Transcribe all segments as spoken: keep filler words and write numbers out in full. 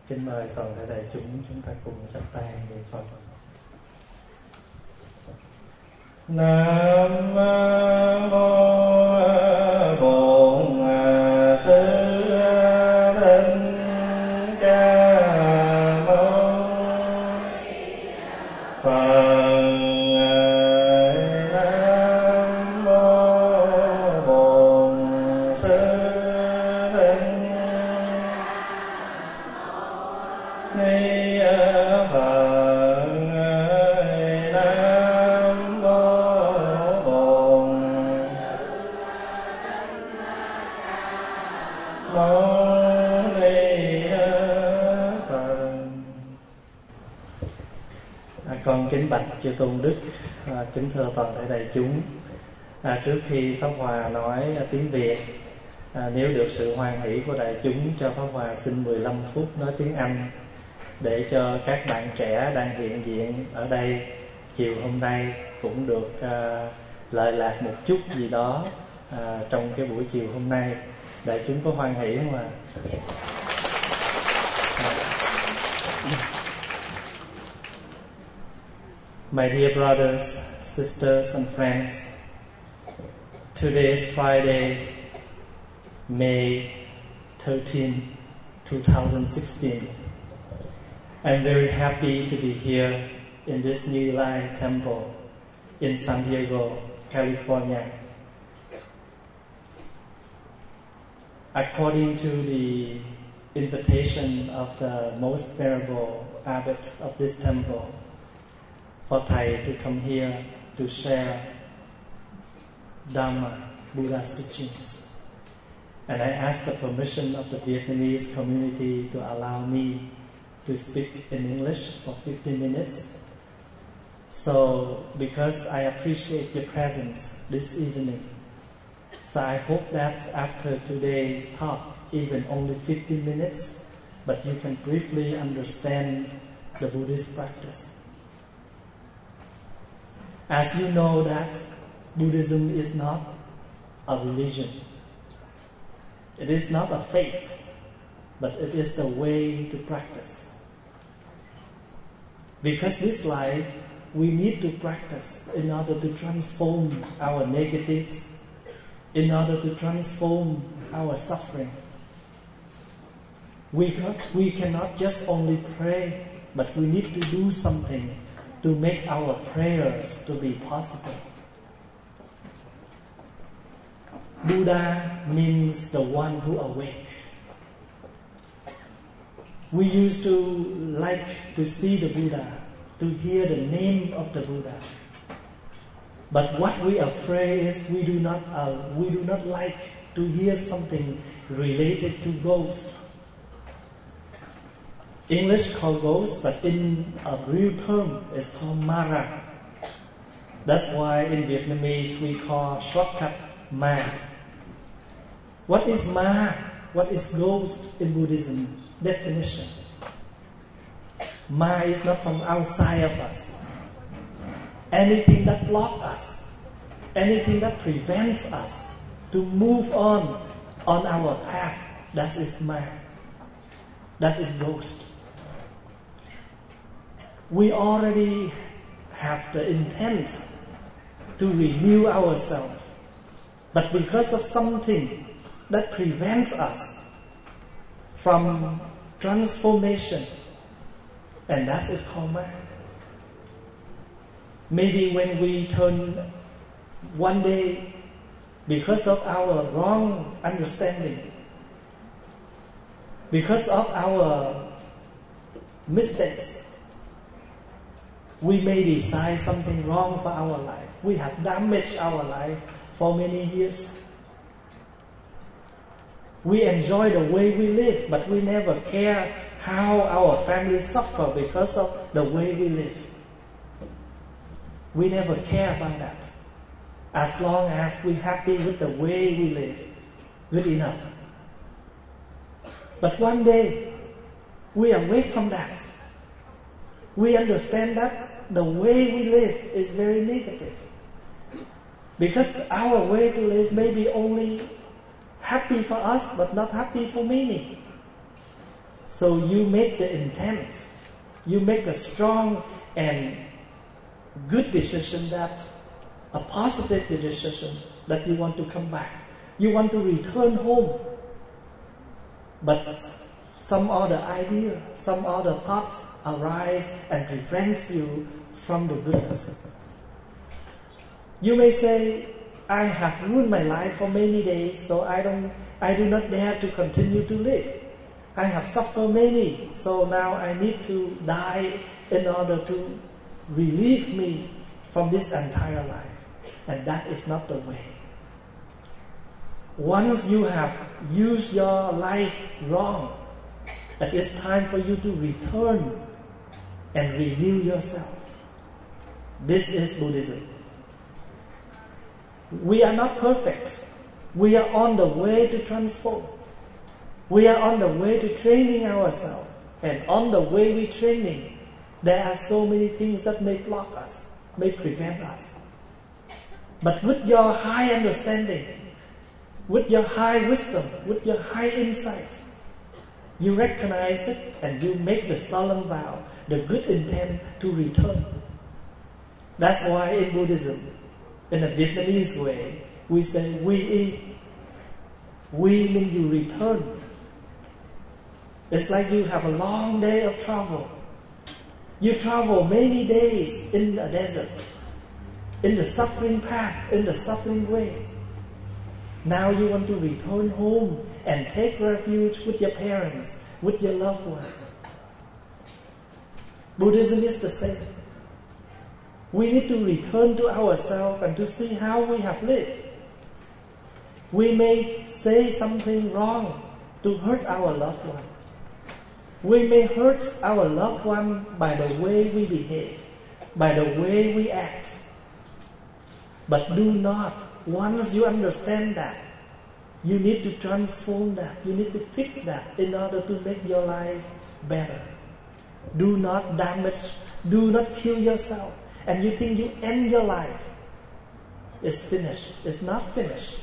Kính mời toàn thể đại chúng chúng ta cùng chắp tay niệm Phật. Nam mô Bổn Sư Thích Ca Mâu Ni Phật. Nam mô Bổn Sư Thích Ni Phật. Con kính bạch chư tôn đức, à, kính thưa toàn thể đại chúng. À, trước khi Pháp Hòa nói à, tiếng Việt, à, nếu được sự hoan hỷ của đại chúng, cho Pháp Hòa xin mười lăm phút nói tiếng Anh để cho các bạn trẻ đang hiện diện ở đây chiều hôm nay cũng được à, lợi lạc một chút gì đó à, trong cái buổi chiều hôm nay. Đại chúng có hoan hỷ không ạ? My dear brothers, sisters and friends, today is Friday, May thirteenth, twenty sixteen. I'm very happy to be here in this New Life Temple in San Diego, California. According to the invitation of the most venerable abbot of this temple, for Thầy to come here to share Dhamma, Buddha's teachings. And I ask the permission of the Vietnamese community to allow me to speak in English for fifteen minutes. So, because I appreciate your presence this evening, so I hope that after today's talk, even only fifteen minutes, but you can briefly understand the Buddhist practice. As you know that Buddhism is not a religion. It is not a faith, but it is the way to practice. Because this life, we need to practice in order to transform our negatives, in order to transform our suffering. We, we cannot just only pray, but we need to do something to make our prayers to be possible. Buddha means the one who awake. We used to like to see the Buddha, to hear the name of the Buddha. But what we are afraid is we do not uh, we do not like to hear something related to ghost. English called ghost, but in a real term it's called Mara. That's why in Vietnamese we call shortcut Ma. What is Ma? What is ghost in Buddhism definition? Ma is not from outside of us. Anything that blocks us, anything that prevents us to move on on our path, that is Ma. That is ghost. We already have the intent to renew ourselves, but because of something that prevents us from transformation, and that is called man. Maybe when we turn one day, because of our wrong understanding, because of our mistakes, we may decide something wrong for our life. We have damaged our life for many years. We enjoy the way we live, but we never care how our family suffer because of the way we live. We never care about that. As long as we're happy with the way we live, good enough. But one day, we awake from that. We understand that the way we live is very negative. Because our way to live may be only happy for us, but not happy for many. So you make the intent, you make a strong and good decision, that a positive decision, that you want to come back. You want to return home. But some other idea, some other thoughts arise and prevents you from the goodness. You may say, I have ruined my life for many days, so I don't, I do not dare to continue to live. I have suffered many, so now I need to die in order to relieve me from this entire life. And that is not the way. Once you have used your life wrong, it is time for you to return and renew yourself. This is Buddhism. We are not perfect. We are on the way to transform. We are on the way to training ourselves. And on the way we training, there are so many things that may block us, may prevent us. But with your high understanding, with your high wisdom, with your high insight, you recognize it and you make the solemn vow, the good intent to return. That's why in Buddhism, in a Vietnamese way, we say, we eat. We mean you return. It's like you have a long day of travel. You travel many days in the desert, in the suffering path, in the suffering ways. Now you want to return home and take refuge with your parents, with your loved ones. Buddhism is the same. We need to return to ourselves and to see how we have lived. We may say something wrong to hurt our loved one. We may hurt our loved one by the way we behave, by the way we act. But do not, once you understand that, you need to transform that, you need to fix that in order to make your life better. Do not damage, do not kill yourself. And you think you end your life. It's finished. It's not finished.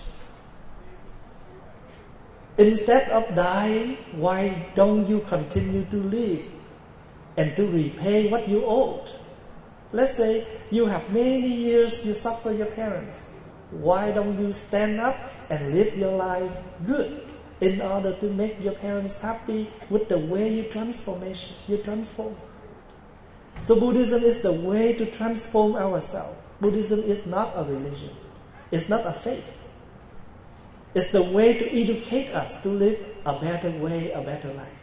Instead of dying, why don't you continue to live and to repay what you owed? Let's say you have many years you suffer your parents. Why don't you stand up and live your life good in order to make your parents happy with the way you transformation, you transform? So Buddhism is the way to transform ourselves. Buddhism is not a religion. It's not a faith. It's the way to educate us to live a better way, a better life.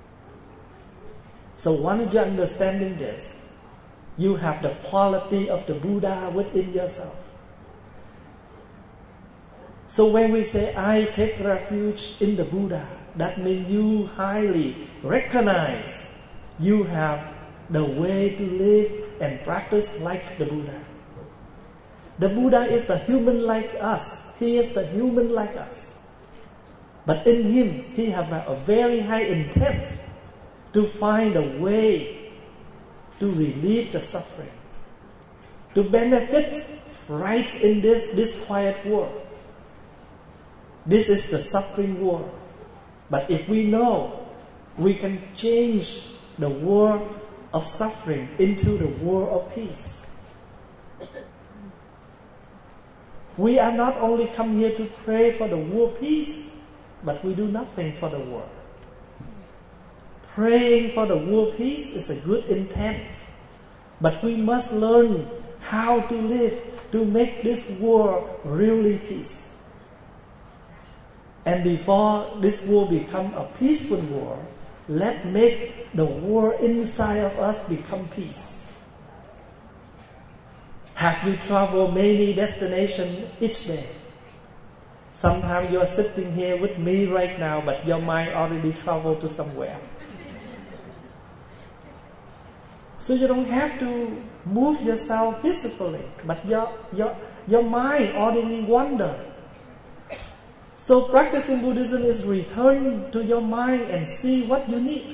So once you're understanding this, you have the quality of the Buddha within yourself. So when we say, I take refuge in the Buddha, that means you highly recognize you have the way to live and practice like the Buddha. The Buddha is the human like us. He is the human like us. But in him, he has a very high intent to find a way to relieve the suffering, to benefit right in this disquiet world. This is the suffering world. But if we know, we can change the world of suffering into the world of peace. We are not only come here to pray for the world peace, but we do nothing for the world. Praying for the world peace is a good intent, but we must learn how to live to make this world really peace. And before this world become a peaceful world, let's make the world inside of us become peace. Have you traveled many destinations each day? Sometimes you are sitting here with me right now, but your mind already traveled to somewhere. So you don't have to move yourself physically, but your, your, your mind already wandered. So practicing Buddhism is return to your mind and see what you need.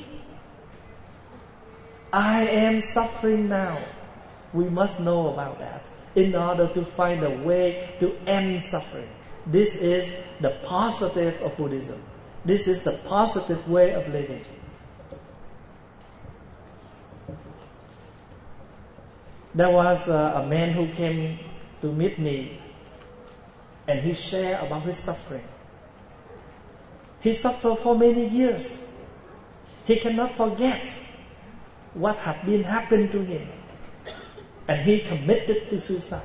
I am suffering now. We must know about that in order to find a way to end suffering. This is the positive of Buddhism. This is the positive way of living. There was a, a man who came to meet me, and he shared about his suffering. He suffered for many years. He cannot forget what had been happened to him, and he committed to suicide.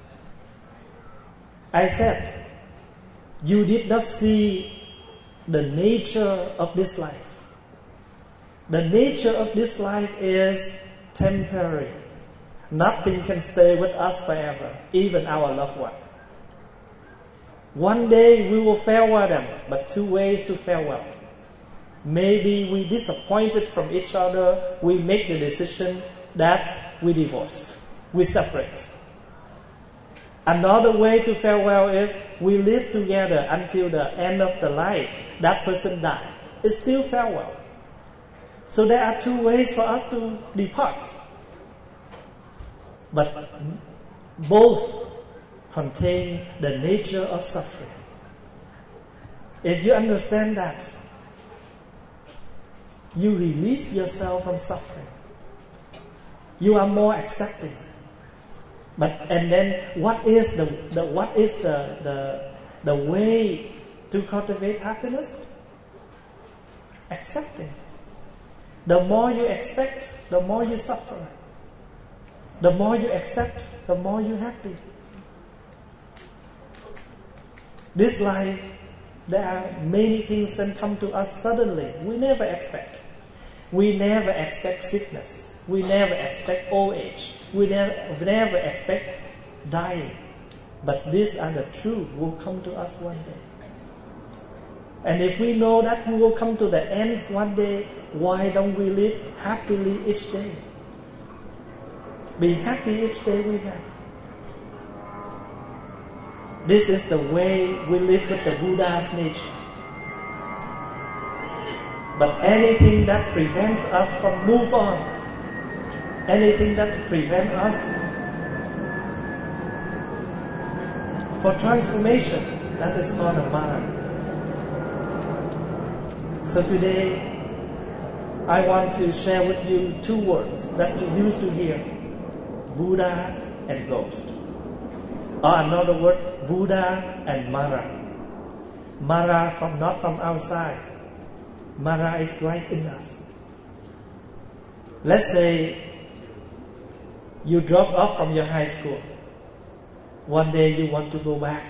I said, you did not see the nature of this life. The nature of this life is temporary. Nothing can stay with us forever, even our loved one. One day we will farewell them, but two ways to farewell. Maybe we disappointed from each other, we make the decision that we divorce, we separate. Another way to farewell is we live together until the end of the life. That person died. It's still farewell. So there are two ways for us to depart. But both contain the nature of suffering. If you understand that, you release yourself from suffering. You are more accepting. But and then what is the, the what is the, the the way to cultivate happiness? Accepting. The more you expect, the more you suffer. The more you accept, the more you're happy. This life, there are many things that come to us suddenly. We never expect. We never expect sickness. We never expect old age. We never, never expect dying. But these are the truth will come to us one day. And if we know that we will come to the end one day, why don't we live happily each day? Be happy each day we have. This is the way we live with the Buddha's nature. But anything that prevents us from move on, anything that prevents us for transformation, that is called a Mara. So today, I want to share with you two words that you used to hear: Buddha and ghost. Or another word, Buddha and Mara. Mara from not from outside. Mara is right in us. Let's say you drop off from your high school. One day you want to go back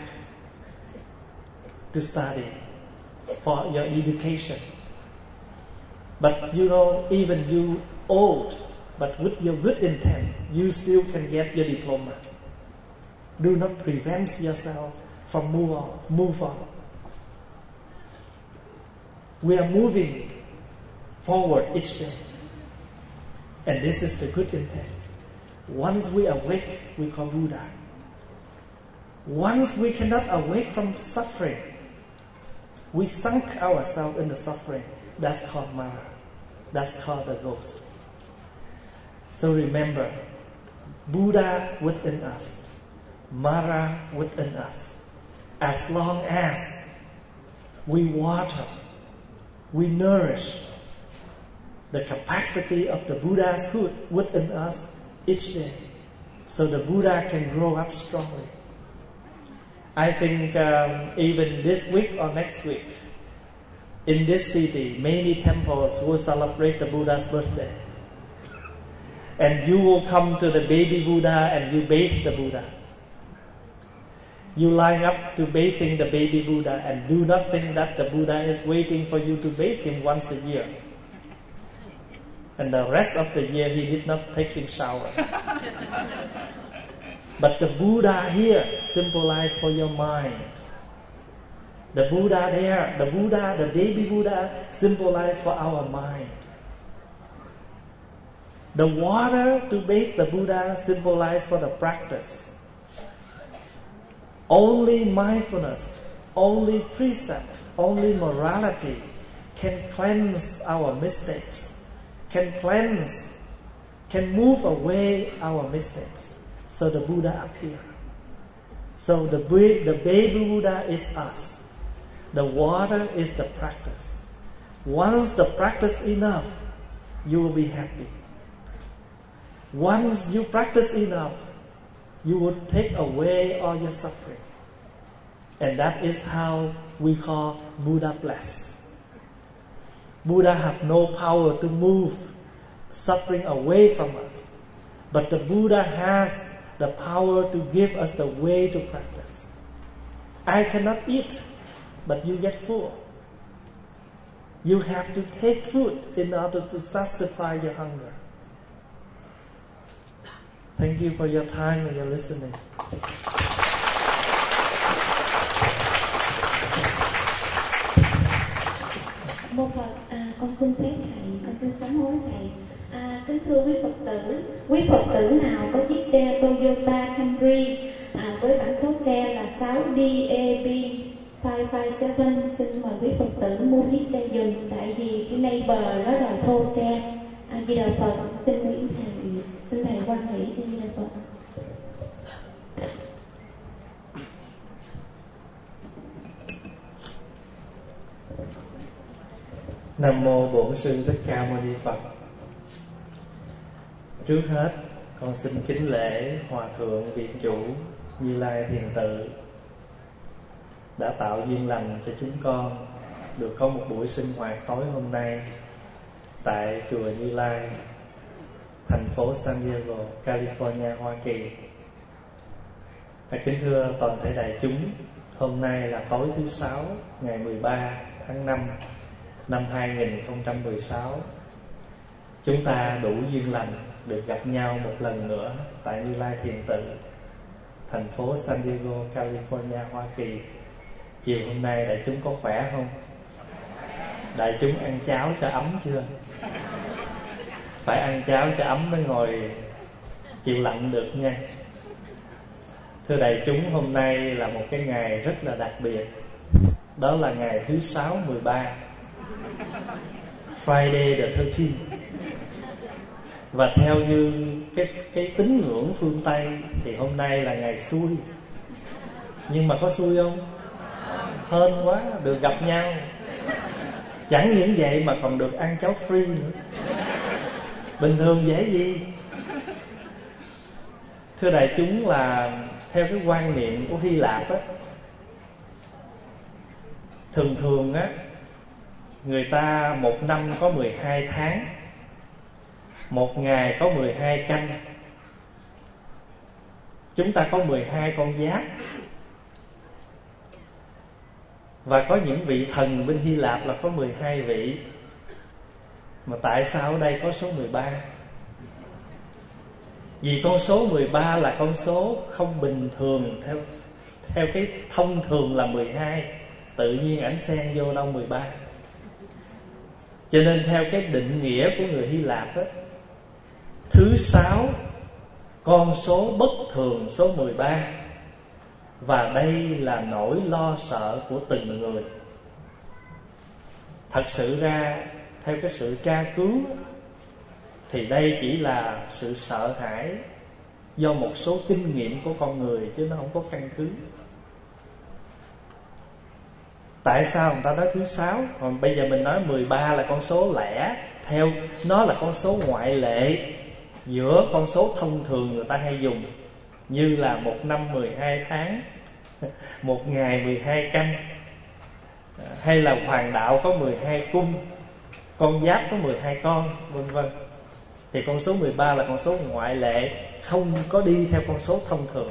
to study for your education. But you know, even you old, but with your good intent, you still can get your diploma. Do not prevent yourself from move on. Move on. We are moving forward each day. And this is the good intent. Once we awake, we call Buddha. Once we cannot awake from suffering, we sunk ourselves in the suffering. That's called Mara. That's called the ghost. So remember, Buddha within us, Mara within us. As long as we water, we nourish the capacity of the Buddha's hood within us each day, so the Buddha can grow up strongly. I think um, even this week or next week, in this city, many temples will celebrate the Buddha's birthday. And you will come to the baby Buddha and you bathe the Buddha. You line up to bathing the baby Buddha, and do not think that the Buddha is waiting for you to bathe him once a year. And the rest of the year he did not take him shower. But the Buddha here symbolizes for your mind. The Buddha there, the Buddha, the baby Buddha symbolizes for our mind. The water to bathe the Buddha symbolizes for the practice. Only mindfulness, only precept, only morality can cleanse our mistakes, can cleanse, can move away our mistakes. So the Buddha appears. So the, the baby Buddha is us. The water is the practice. Once the practice enough, you will be happy. Once you practice enough, you will take away all your suffering. And that is how we call Buddha blessed. Buddha have no power to move suffering away from us. But the Buddha has the power to give us the way to practice. I cannot eat, but you get full. You have to take food in order to satisfy your hunger. Thank you for your time and your listening. Một Phật, à, con xin phép thầy, con xin sám hối thầy. À, kính thưa quý Phật tử, quý Phật tử nào có chiếc xe Toyota Camry à, với bản số xe là sáu D A B năm năm bảy, xin mời quý Phật tử mua chiếc xe giùm, tại vì cái neighbor đó đòi thô xe. A Di Đà Phật, xin nguyện thầy, xin thầy quan hỷ. A Di Đà Phật. Nam mô Bổn Sư Thích Ca Mâu Ni Phật. Trước hết con xin kính lễ Hòa Thượng Viện Chủ Như Lai Thiền Tự đã tạo duyên lành cho chúng con được có một buổi sinh hoạt tối hôm nay tại chùa Như Lai, thành phố San Diego, California, Hoa Kỳ. Và kính thưa toàn thể đại chúng, hôm nay là tối thứ sáu ngày mười ba tháng năm năm hai nghìn không trăm mười sáu. Chúng ta đủ duyên lành được gặp nhau một lần nữa tại Như Lai Thiền Tự, thành phố San Diego, California, Hoa Kỳ. Chiều hôm nay đại chúng có khỏe không? Đại chúng ăn cháo cho ấm chưa? Phải ăn cháo cho ấm mới ngồi chịu lạnh được nha. Thưa đại chúng, hôm nay là một cái ngày rất là đặc biệt. Đó là ngày thứ sáu mười ba, Friday the thirteenth. Và theo như cái, cái tín ngưỡng phương Tây thì hôm nay là ngày xui. Nhưng mà có xui không? Hên quá, được gặp nhau. Chẳng những vậy mà còn được ăn cháo free nữa. Bình thường dễ gì. Thưa đại chúng, là theo cái quan niệm của Hy Lạp á, thường thường á, người ta một năm có mười hai tháng, một ngày có mười hai canh. Chúng ta có mười hai con giáp. Và có những vị thần bên Hy Lạp là có mười hai vị. Mà tại sao ở đây có số mười ba? Vì con số mười ba là con số không bình thường. Theo, theo cái thông thường là mười hai, tự nhiên ảnh xen vô đâu mười ba. Cho nên theo cái định nghĩa của người Hy Lạp đó, thứ sáu, con số bất thường số mười ba. Và đây là nỗi lo sợ của từng người. Thật sự ra, theo cái sự tra cứu, thì đây chỉ là sự sợ hãi do một số kinh nghiệm của con người, chứ nó không có căn cứ. Tại sao người ta nói thứ sáu? Còn bây giờ mình nói mười ba là con số lẻ, theo nó là con số ngoại lệ giữa con số thông thường người ta hay dùng, như là một năm mười hai tháng, một ngày mười hai canh, hay là hoàng đạo có mười hai cung, con giáp có mười hai con, vân vân. Thì con số mười ba là con số ngoại lệ, không có đi theo con số thông thường.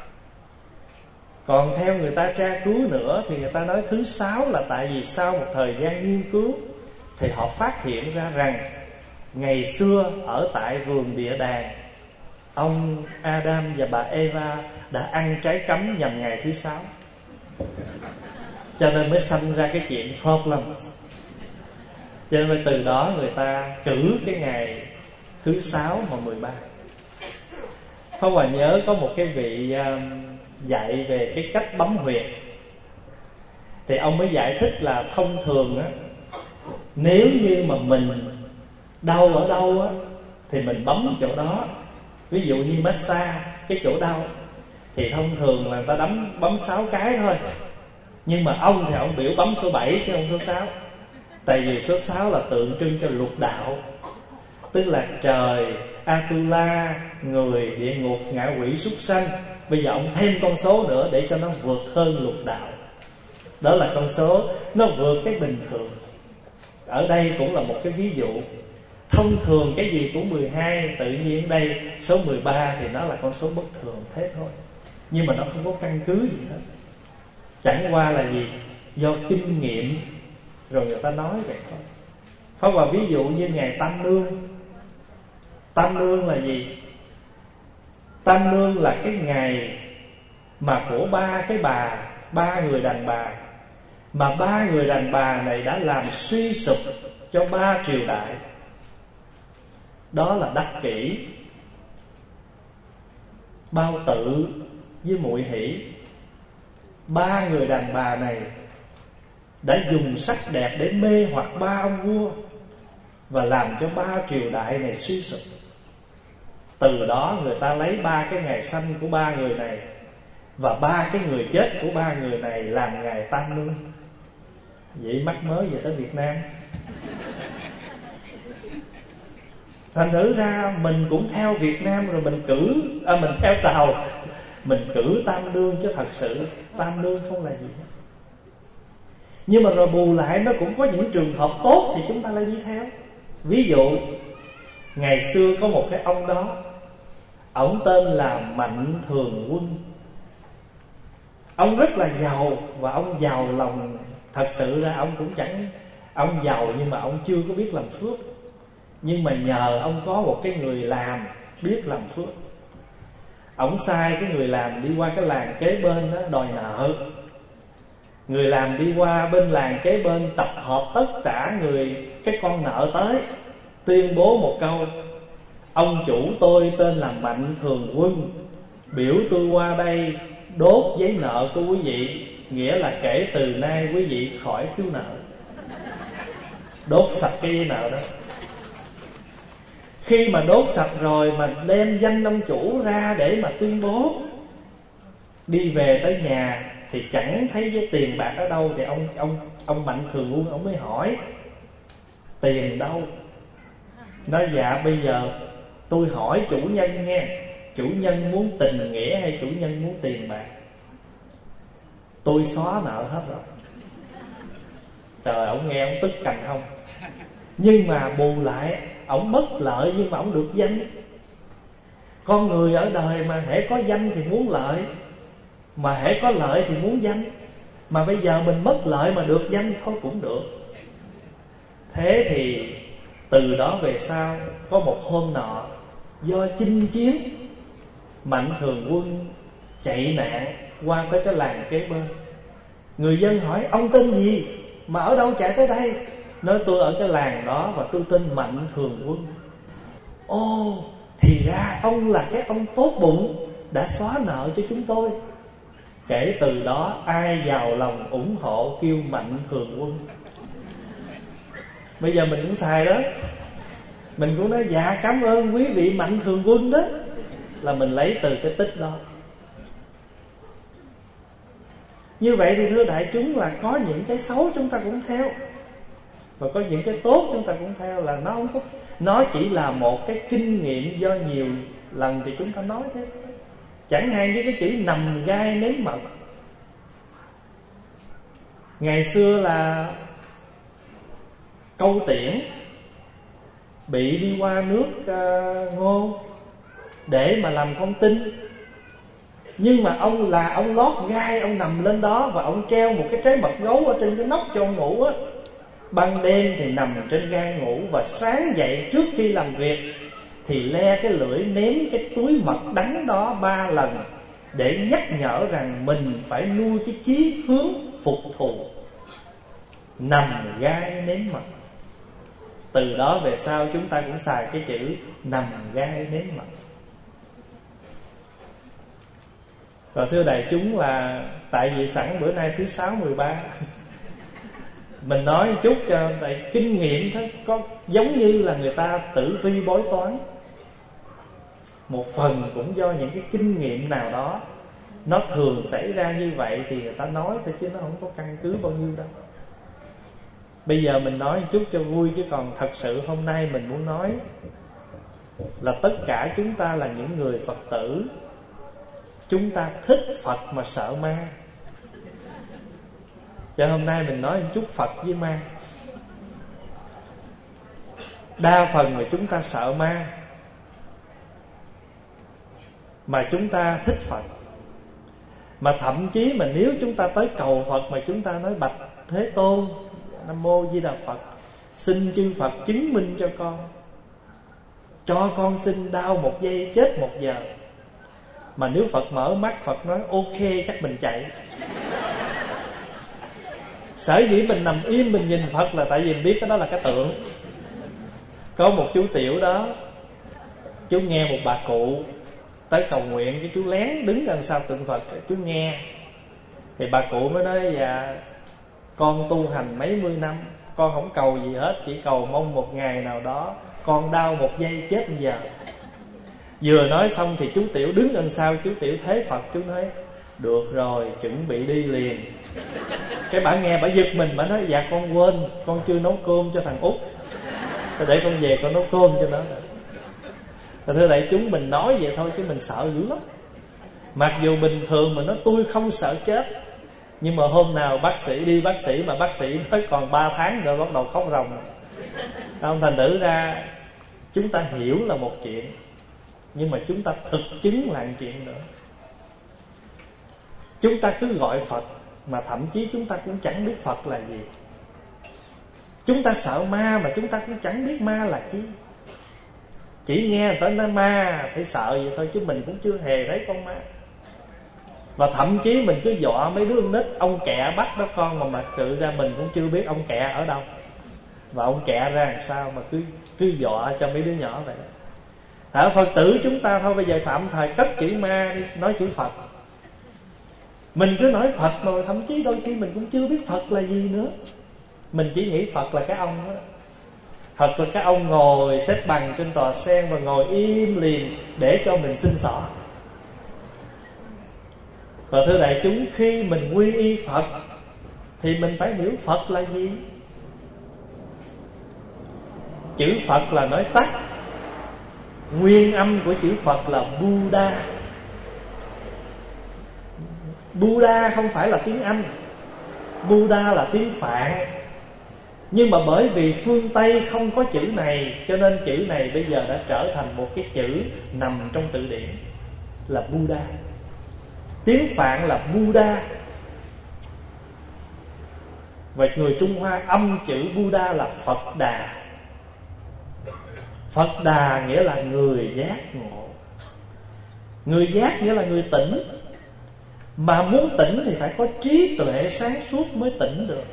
Còn theo người ta tra cứu nữa thì người ta nói thứ sáu là tại vì sau một thời gian nghiên cứu thì họ phát hiện ra rằng ngày xưa ở tại vườn địa đàng, ông Adam và bà Eva đã ăn trái cấm nhằm ngày thứ sáu, cho nên mới sanh ra cái chuyện problem. Cho nên từ đó người ta cử cái ngày thứ sáu mà mười ba. Pháp Hòa nhớ có một cái vị dạy về cái cách bấm huyệt, thì ông mới giải thích là thông thường á, nếu như mà mình đau ở đâu á thì mình bấm chỗ đó. Ví dụ như massage cái chỗ đau thì thông thường là người ta bấm bấm sáu cái thôi. Nhưng mà ông thì ông biểu bấm số bảy chứ không số sáu. Tại vì số sáu là tượng trưng cho lục đạo. tức là trời, Atula, người, địa ngục, ngạ quỷ, súc sanh. Bây giờ ông thêm con số nữa để cho nó vượt hơn lục đạo. Đó là con số nó vượt cái bình thường. Ở đây cũng là một cái ví dụ. Thông thường cái gì cũng mười hai, tự nhiên đây số mười ba thì nó là con số bất thường thế thôi. Nhưng mà nó không có căn cứ gì hết. Chẳng qua là gì? Do kinh nghiệm rồi người ta nói vậy thôi. Không, và ví dụ như ngày Tam Nương. Tam Nương là gì? Tam Nương là cái ngày mà của ba cái bà, ba người đàn bà, mà ba người đàn bà này đã làm suy sụp cho ba triều đại. Đó là Đắc Kỷ, Bao Tự với Muội Hỷ. Ba người đàn bà này đã dùng sắc đẹp để mê hoặc ba ông vua và làm cho ba triều đại này suy sụp. Từ đó người ta lấy ba cái ngày sanh của ba người này và ba cái người chết của ba người này làm ngày Tam Nương. Vậy mắc mới về tới Việt Nam. Thành thử ra mình cũng theo Việt Nam rồi mình cử à, mình theo Tàu, mình cử Tam Nương, chứ thật sự Tam Nương không là gì hết. Nhưng mà rồi bù lại nó cũng có những trường hợp tốt thì chúng ta lại đi theo. Ví dụ ngày xưa có một cái ông đó, ông tên là Mạnh Thường Quân. Ông rất là giàu và ông giàu lòng. Thật sự ra ông cũng chẳng, ông giàu nhưng mà ông chưa có biết làm phước. Nhưng mà nhờ ông có một cái người làm biết làm phước. Ông sai cái người làm đi qua cái làng kế bên đó đòi nợ. Người làm đi qua bên làng kế bên tập hợp tất cả người cái con nợ tới, tuyên bố một câu: ông chủ tôi tên là Mạnh Thường Quân, biểu tôi qua đây đốt giấy nợ của quý vị, nghĩa là kể từ nay quý vị khỏi thiếu nợ. Đốt sạch cái giấy nợ đó. Khi mà đốt sạch rồi mà đem danh ông chủ ra để mà tuyên bố, đi về tới nhà thì chẳng thấy giấy tiền bạc ở đâu. Thì ông ông ông Mạnh Thường Quân ông mới hỏi: tiền đâu? Nói dạ bây giờ tôi hỏi chủ nhân nghe, chủ nhân muốn tình nghĩa hay chủ nhân muốn tiền bạc? Tôi xóa nợ hết rồi. Trời, ông nghe ông tức cành không. Nhưng mà bù lại ông mất lợi nhưng mà ông được danh. Con người ở đời mà hễ có danh thì muốn lợi, mà hễ có lợi thì muốn danh. Mà bây giờ mình mất lợi mà được danh thôi cũng được. Thế thì từ đó về sau có một hôm nọ, do chinh chiến, Mạnh Thường Quân chạy nạn qua tới cái làng kế bên. Người dân hỏi: ông tên gì mà ở đâu chạy tới đây? Nói: tôi ở cái làng đó và tôi tên Mạnh Thường Quân. Ô, thì ra ông là cái ông tốt bụng đã xóa nợ cho chúng tôi. Kể từ đó ai giàu lòng ủng hộ kêu Mạnh Thường Quân. Bây giờ mình cũng xài đó. Mình cũng nói: dạ cảm ơn quý vị Mạnh Thường Quân đó. Là mình lấy từ cái tích đó. Như vậy thì thưa đại chúng, là có những cái xấu chúng ta cũng theo, và có những cái tốt chúng ta cũng theo. Là nó không có, nó chỉ là một cái kinh nghiệm do nhiều lần thì chúng ta nói thế thôi. Chẳng hạn như cái chữ nằm gai nếm mật. Ngày xưa là Câu Tiễn bị đi qua nước uh, Ngô để mà làm con tin. Nhưng mà ông là ông lót gai, ông nằm lên đó và ông treo một cái trái mật gấu ở trên cái nóc cho ông ngủ á. Ban đêm thì nằm trên gai ngủ, và sáng dậy trước khi làm việc thì le cái lưỡi ném cái túi mật đắng đó ba lần để nhắc nhở rằng mình phải nuôi cái chí hướng phục thù. Nằm gai nếm mật. Từ đó về sau chúng ta cũng xài cái chữ nằm gai nếm mật. Và thưa đại chúng, là tại vì sẵn bữa nay thứ sáu mười ba mình nói một chút cho tại kinh nghiệm thôi, có giống như là người ta tử vi bói toán. Một phần cũng do những cái kinh nghiệm nào đó, nó thường xảy ra như vậy thì người ta nói thôi, chứ nó không có căn cứ bao nhiêu đâu. Bây giờ mình nói một chút cho vui, chứ còn thật sự hôm nay mình muốn nói là tất cả chúng ta là những người Phật tử, chúng ta thích Phật mà sợ ma. Cho hôm nay mình nói một chút Phật với ma. Đa phần là chúng ta sợ ma, mà chúng ta thích Phật. Mà thậm chí mà nếu chúng ta tới cầu Phật mà chúng ta nói: bạch Thế Tôn, Nam Mô Di Đà Phật, xin chư Phật chứng minh cho con, cho con xin đau một giây chết một giờ. Mà nếu Phật mở mắt, Phật nói ok chắc mình chạy. Sở dĩ mình nằm im mình nhìn Phật là tại vì mình biết cái đó là cái tượng. Có một chú tiểu đó, chú nghe một bà cụ tới cầu nguyện, cái chú lén đứng đằng sau tượng Phật, chú nghe. Thì bà cụ mới nói: dạ con tu hành mấy mươi năm, con không cầu gì hết, chỉ cầu mong một ngày nào đó con đau một giây chết một giờ. Vừa nói xong thì chú tiểu đứng đằng sau, chú tiểu thế Phật, chú nói: được rồi, chuẩn bị đi liền. Cái bà nghe, bà giật mình, bà nói: dạ con quên, con chưa nấu cơm cho thằng Út, để con về con nấu cơm cho nó. Thưa đại chúng, mình nói vậy thôi chứ mình sợ dữ lắm. Mặc dù bình thường mình nói tôi không sợ chết, nhưng mà hôm nào bác sĩ đi bác sĩ mà bác sĩ nói còn ba tháng rồi bắt đầu khóc ròng. Không, thành thử ra chúng ta hiểu là một chuyện, nhưng mà chúng ta thực chứng là một chuyện nữa. Chúng ta cứ gọi Phật mà thậm chí chúng ta cũng chẳng biết Phật là gì. Chúng ta sợ ma mà chúng ta cũng chẳng biết ma là chi. Chỉ nghe người ta nói ma phải sợ vậy thôi, chứ mình cũng chưa hề thấy con ma. Và thậm chí mình cứ dọa mấy đứa con nít: ông kẹ bắt đó con, mà mặc sự ra mình cũng chưa biết ông kẹ ở đâu và ông kẹ ra làm sao, mà cứ cứ dọa cho mấy đứa nhỏ vậy. Ở Phật tử chúng ta thôi, bây giờ tạm thời cất chữ ma đi, nói chữ Phật. Mình cứ nói Phật mà thậm chí đôi khi mình cũng chưa biết Phật là gì nữa. Mình chỉ nghĩ Phật là cái ông đó. Phật là cái ông ngồi xếp bằng trên tòa sen và ngồi im liền để cho mình xin xỏ. Và thưa đại chúng, khi mình quy y Phật thì mình phải hiểu Phật là gì. Chữ Phật là nói tắt, nguyên âm của chữ Phật là Buddha. Buddha không phải là tiếng Anh, Buddha là tiếng Phạn. Nhưng mà bởi vì phương Tây không có chữ này, cho nên chữ này bây giờ đã trở thành một cái chữ nằm trong từ điển là Buddha. Tiếng Phạn là Buddha. Và người Trung Hoa âm chữ Buddha là Phật Đà. Phật Đà nghĩa là người giác ngộ. Người giác nghĩa là người tỉnh. Mà muốn tỉnh thì phải có trí tuệ sáng suốt mới tỉnh được.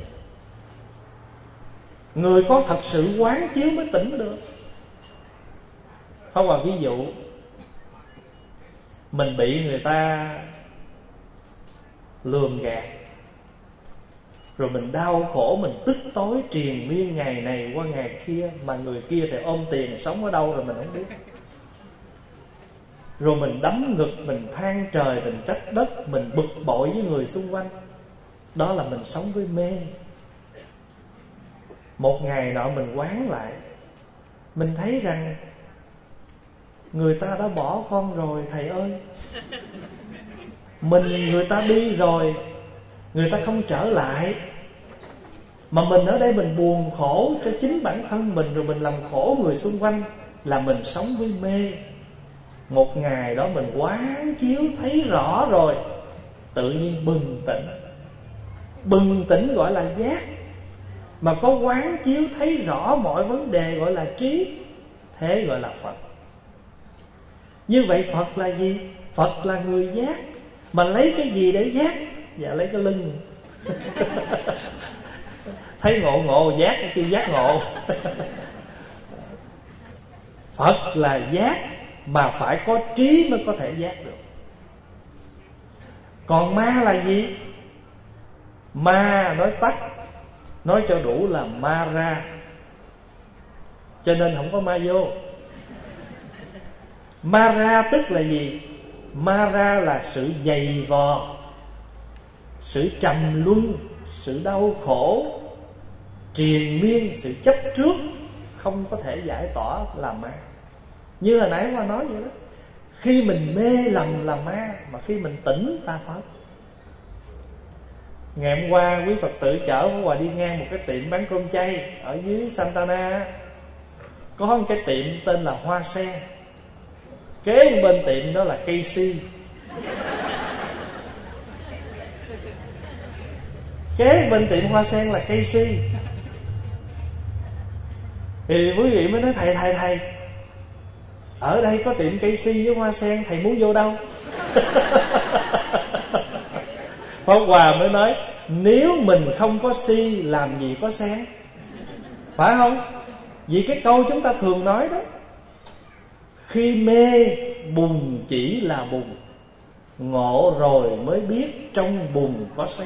Người có thật sự quán chiếu mới tỉnh được. Không, vào ví dụ mình bị người ta lường gạt, rồi mình đau khổ, mình tức tối triền miên ngày này qua ngày kia, mà người kia thì ôm tiền sống ở đâu rồi mình không biết. Rồi mình đấm ngực, mình than trời, mình trách đất, mình bực bội với người xung quanh. Đó là mình sống với mê. Một ngày nọ mình quán lại, mình thấy rằng người ta đã bỏ con rồi thầy ơi. Mình người ta đi rồi, người ta không trở lại, mà mình ở đây mình buồn khổ cho chính bản thân mình, rồi mình làm khổ người xung quanh, là mình sống với mê. Một ngày đó mình quán chiếu thấy rõ rồi, tự nhiên bừng tỉnh. Bừng tỉnh gọi là giác. Mà có quán chiếu thấy rõ mọi vấn đề gọi là trí. Thế gọi là Phật. Như vậy Phật là gì? Phật là người giác. Mà lấy cái gì để giác? Dạ lấy cái lưng. Thấy ngộ ngộ giác, kêu giác ngộ. Phật là giác, mà phải có trí mới có thể giác được. Còn ma là gì? Ma nói tắt, nói cho đủ là ma ra. Cho nên không có ma vô. Ma ra tức là gì? Ma ra là sự dày vò, sự trầm luân, sự đau khổ, triền miên sự chấp trước không có thể giải tỏa làm ma. Như hồi nãy qua nói vậy đó, khi mình mê lầm là ma, mà khi mình tỉnh ta Phật. Ngày hôm qua quý Phật tử chở Pháp Hòa đi ngang một cái tiệm bán cơm chay ở dưới Santana. Có một cái tiệm tên là Hoa Sen, kế bên tiệm đó là cây si, kế bên tiệm Hoa Sen là cây si. Thì quý vị mới nói thầy thầy thầy ở đây có tiệm cây si với Hoa Sen, thầy muốn vô đâu? Pháp Hòa mới nói nếu mình không có si làm gì có sen, phải không? Vì cái câu chúng ta thường nói đó, khi mê bùn chỉ là bùn, ngộ rồi mới biết trong bùn có sen.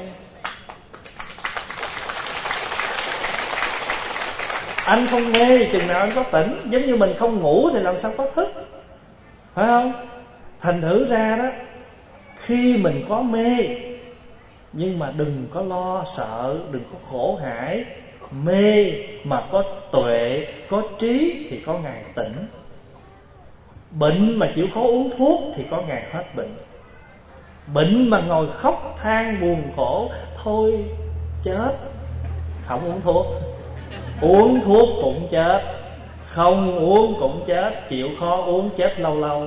Anh không mê chừng nào anh có tỉnh. Giống như mình không ngủ thì làm sao có thức, phải không? Thành thử ra đó, khi mình có mê, nhưng mà đừng có lo sợ, đừng có khổ hãi. Mê mà có tuệ, có trí thì có ngày tỉnh. Bệnh mà chịu khó uống thuốc thì có ngày hết bệnh. Bệnh mà ngồi khóc than buồn khổ, thôi chết, không uống thuốc. Uống thuốc cũng chết, không uống cũng chết, chịu khó uống chết lâu lâu.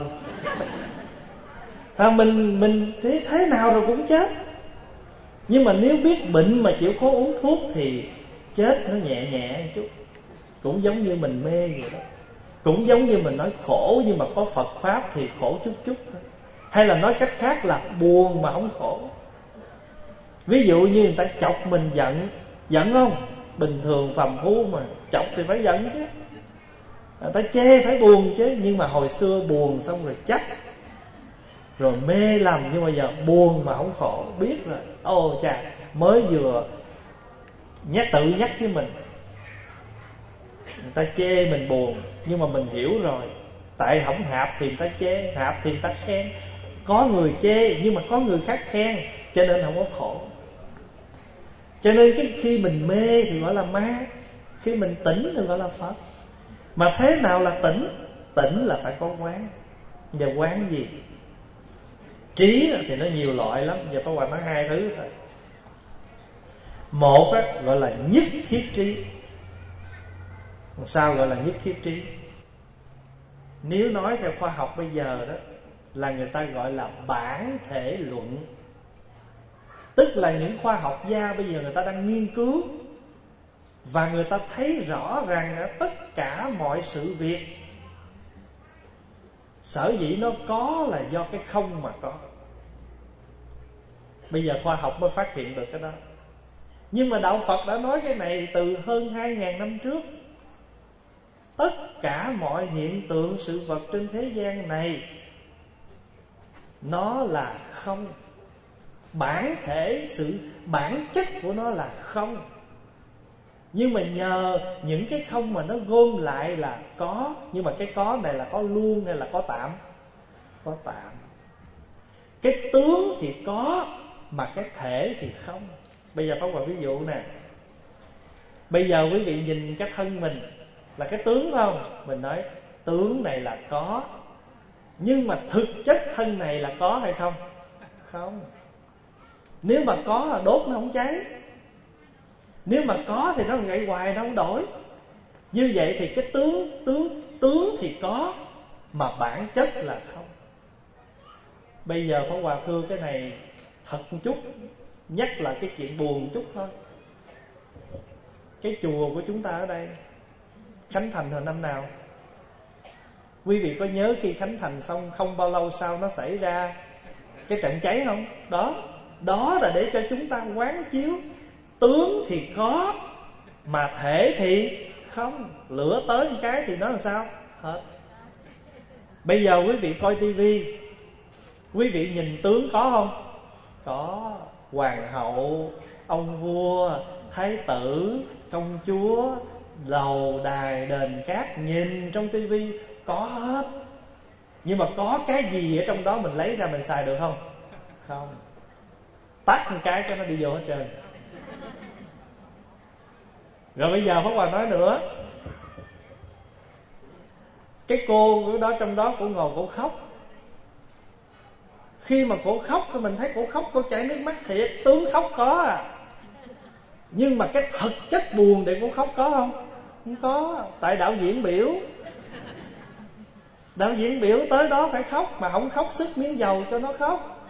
À, mình mình thế, thế nào rồi cũng chết. Nhưng mà nếu biết bệnh mà chịu khó uống thuốc thì chết nó nhẹ nhẹ một chút. Cũng giống như mình mê vậy đó. Cũng giống như mình nói khổ nhưng mà có Phật Pháp thì khổ chút chút thôi. Hay là nói cách khác là buồn mà không khổ. Ví dụ như người ta chọc mình giận, giận không? Bình thường phàm phu mà chọc thì phải giận chứ, người ta chê phải buồn chứ. Nhưng mà hồi xưa buồn xong rồi trách, rồi mê lầm, nhưng mà giờ buồn mà không khổ. Biết rồi, ô chà, mới vừa nhắc tự nhắc với mình. Người ta chê mình buồn, nhưng mà mình hiểu rồi, tại không hạp thì người ta chê, hạp thì người ta khen. Có người chê nhưng mà có người khác khen, cho nên không có khổ. Cho nên cái khi mình mê thì gọi là ma, khi mình tỉnh thì gọi là Phật. Mà thế nào là tỉnh? Tỉnh là phải có quán. Giờ quán gì? Trí thì nó nhiều loại lắm. Giờ Pháp Hòa nói hai thứ thôi. Một á, gọi là nhất thiết trí. Sao gọi là nhất thiết trí? Nếu nói theo khoa học bây giờ đó, là người ta gọi là bản thể luận. Tức là những khoa học gia bây giờ người ta đang nghiên cứu, và người ta thấy rõ rằng tất cả mọi sự việc sở dĩ nó có là do cái không mà có. Bây giờ khoa học mới phát hiện được cái đó. Nhưng mà Đạo Phật đã nói cái này từ hơn hai ngàn năm trước. Tất cả mọi hiện tượng sự vật trên thế gian này nó là không. Bản thể, sự bản chất của nó là không. Nhưng mà nhờ những cái không mà nó gom lại là có. Nhưng mà cái có này là có luôn hay là có tạm? Có tạm. Cái tướng thì có, mà cái thể thì không. Bây giờ Pháp Hòa ví dụ nè. Bây giờ quý vị nhìn cái thân mình là cái tướng không? Mình nói tướng này là có. Nhưng mà thực chất thân này là có hay không? Không. Nếu mà có là đốt nó không cháy. Nếu mà có thì nó gãy hoài, nó không đổi. Như vậy thì cái tướng tướng tướng thì có, mà bản chất là không. Bây giờ Pháp Hòa thưa cái này thật một chút, nhắc là cái chuyện buồn một chút thôi. Cái chùa của chúng ta ở đây khánh thành hồi năm nào? Quý vị có nhớ khi khánh thành xong không bao lâu sau nó xảy ra cái trận cháy không? Đó, đó là để cho chúng ta quán chiếu. Tướng thì có, mà thể thì không. Lửa tới một cái thì nó làm sao? Hết. Bây giờ quý vị coi tivi, quý vị nhìn tướng có không? Có. Hoàng hậu, ông vua, thái tử, công chúa, lầu đài đền cát, nhìn trong tivi có hết. Nhưng mà có cái gì ở trong đó mình lấy ra mình xài được không? Không. Tắt một cái cho nó đi vô hết trơn. Rồi bây giờ Pháp Hòa nói nữa, cái cô đó trong đó cổ ngồi cổ khóc. Khi mà cổ khóc thì mình thấy cổ khóc, cổ chảy nước mắt thiệt, tướng khóc có à. Nhưng mà cái thực chất buồn để cổ khóc có không? Không có. Tại đạo diễn biểu, đạo diễn biểu tới đó phải khóc, mà không khóc sức miếng dầu cho nó khóc.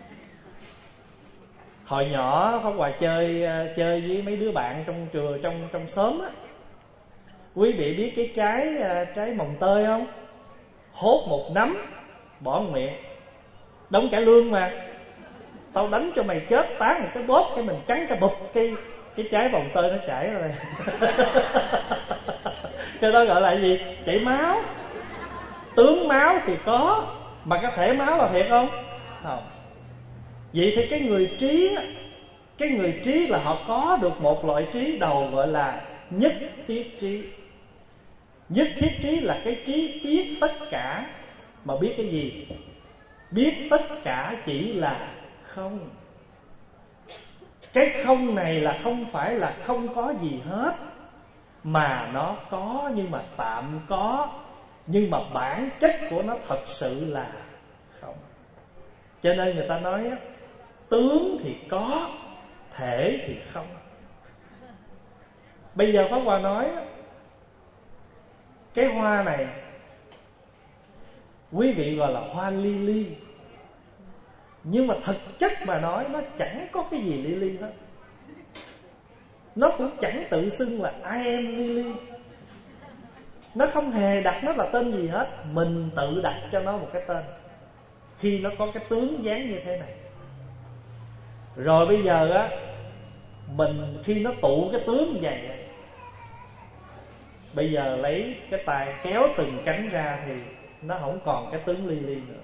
Hồi nhỏ Pháp Hòa chơi chơi với mấy đứa bạn trong trường, trong trong xóm á. Quý vị biết cái trái trái mồng tơi không? Hốt một nắm, bỏ vào miệng, đóng cải lương mà. Tao đánh cho mày chết, tán một cái bóp, cái mình cắn cái bụp, cái cái trái mồng tơi nó chảy rồi. Cái đó gọi là gì? Chảy máu. Tướng máu thì có, mà cái thể máu là thiệt không? Không. Vậy thì cái người trí, cái người trí là họ có được một loại trí đầu gọi là nhất thiết trí. Nhất thiết trí là cái trí biết tất cả. Mà biết cái gì? Biết tất cả chỉ là không. Cái không này là không phải là không có gì hết, mà nó có nhưng mà tạm có. Nhưng mà bản chất của nó thật sự là không. Cho nên người ta nói tướng thì có, thể thì không. Bây giờ Pháp Hòa nói cái hoa này quý vị gọi là hoa lily, nhưng mà thực chất mà nói nó chẳng có cái gì lily hết. Nó cũng chẳng tự xưng là I am lily. Nó không hề đặt nó là tên gì hết. Mình tự đặt cho nó một cái tên khi nó có cái tướng dáng như thế này. Rồi bây giờ á, mình khi nó tụ cái tướng như vậy, bây giờ lấy cái tay kéo từng cánh ra thì nó không còn cái tướng li li nữa.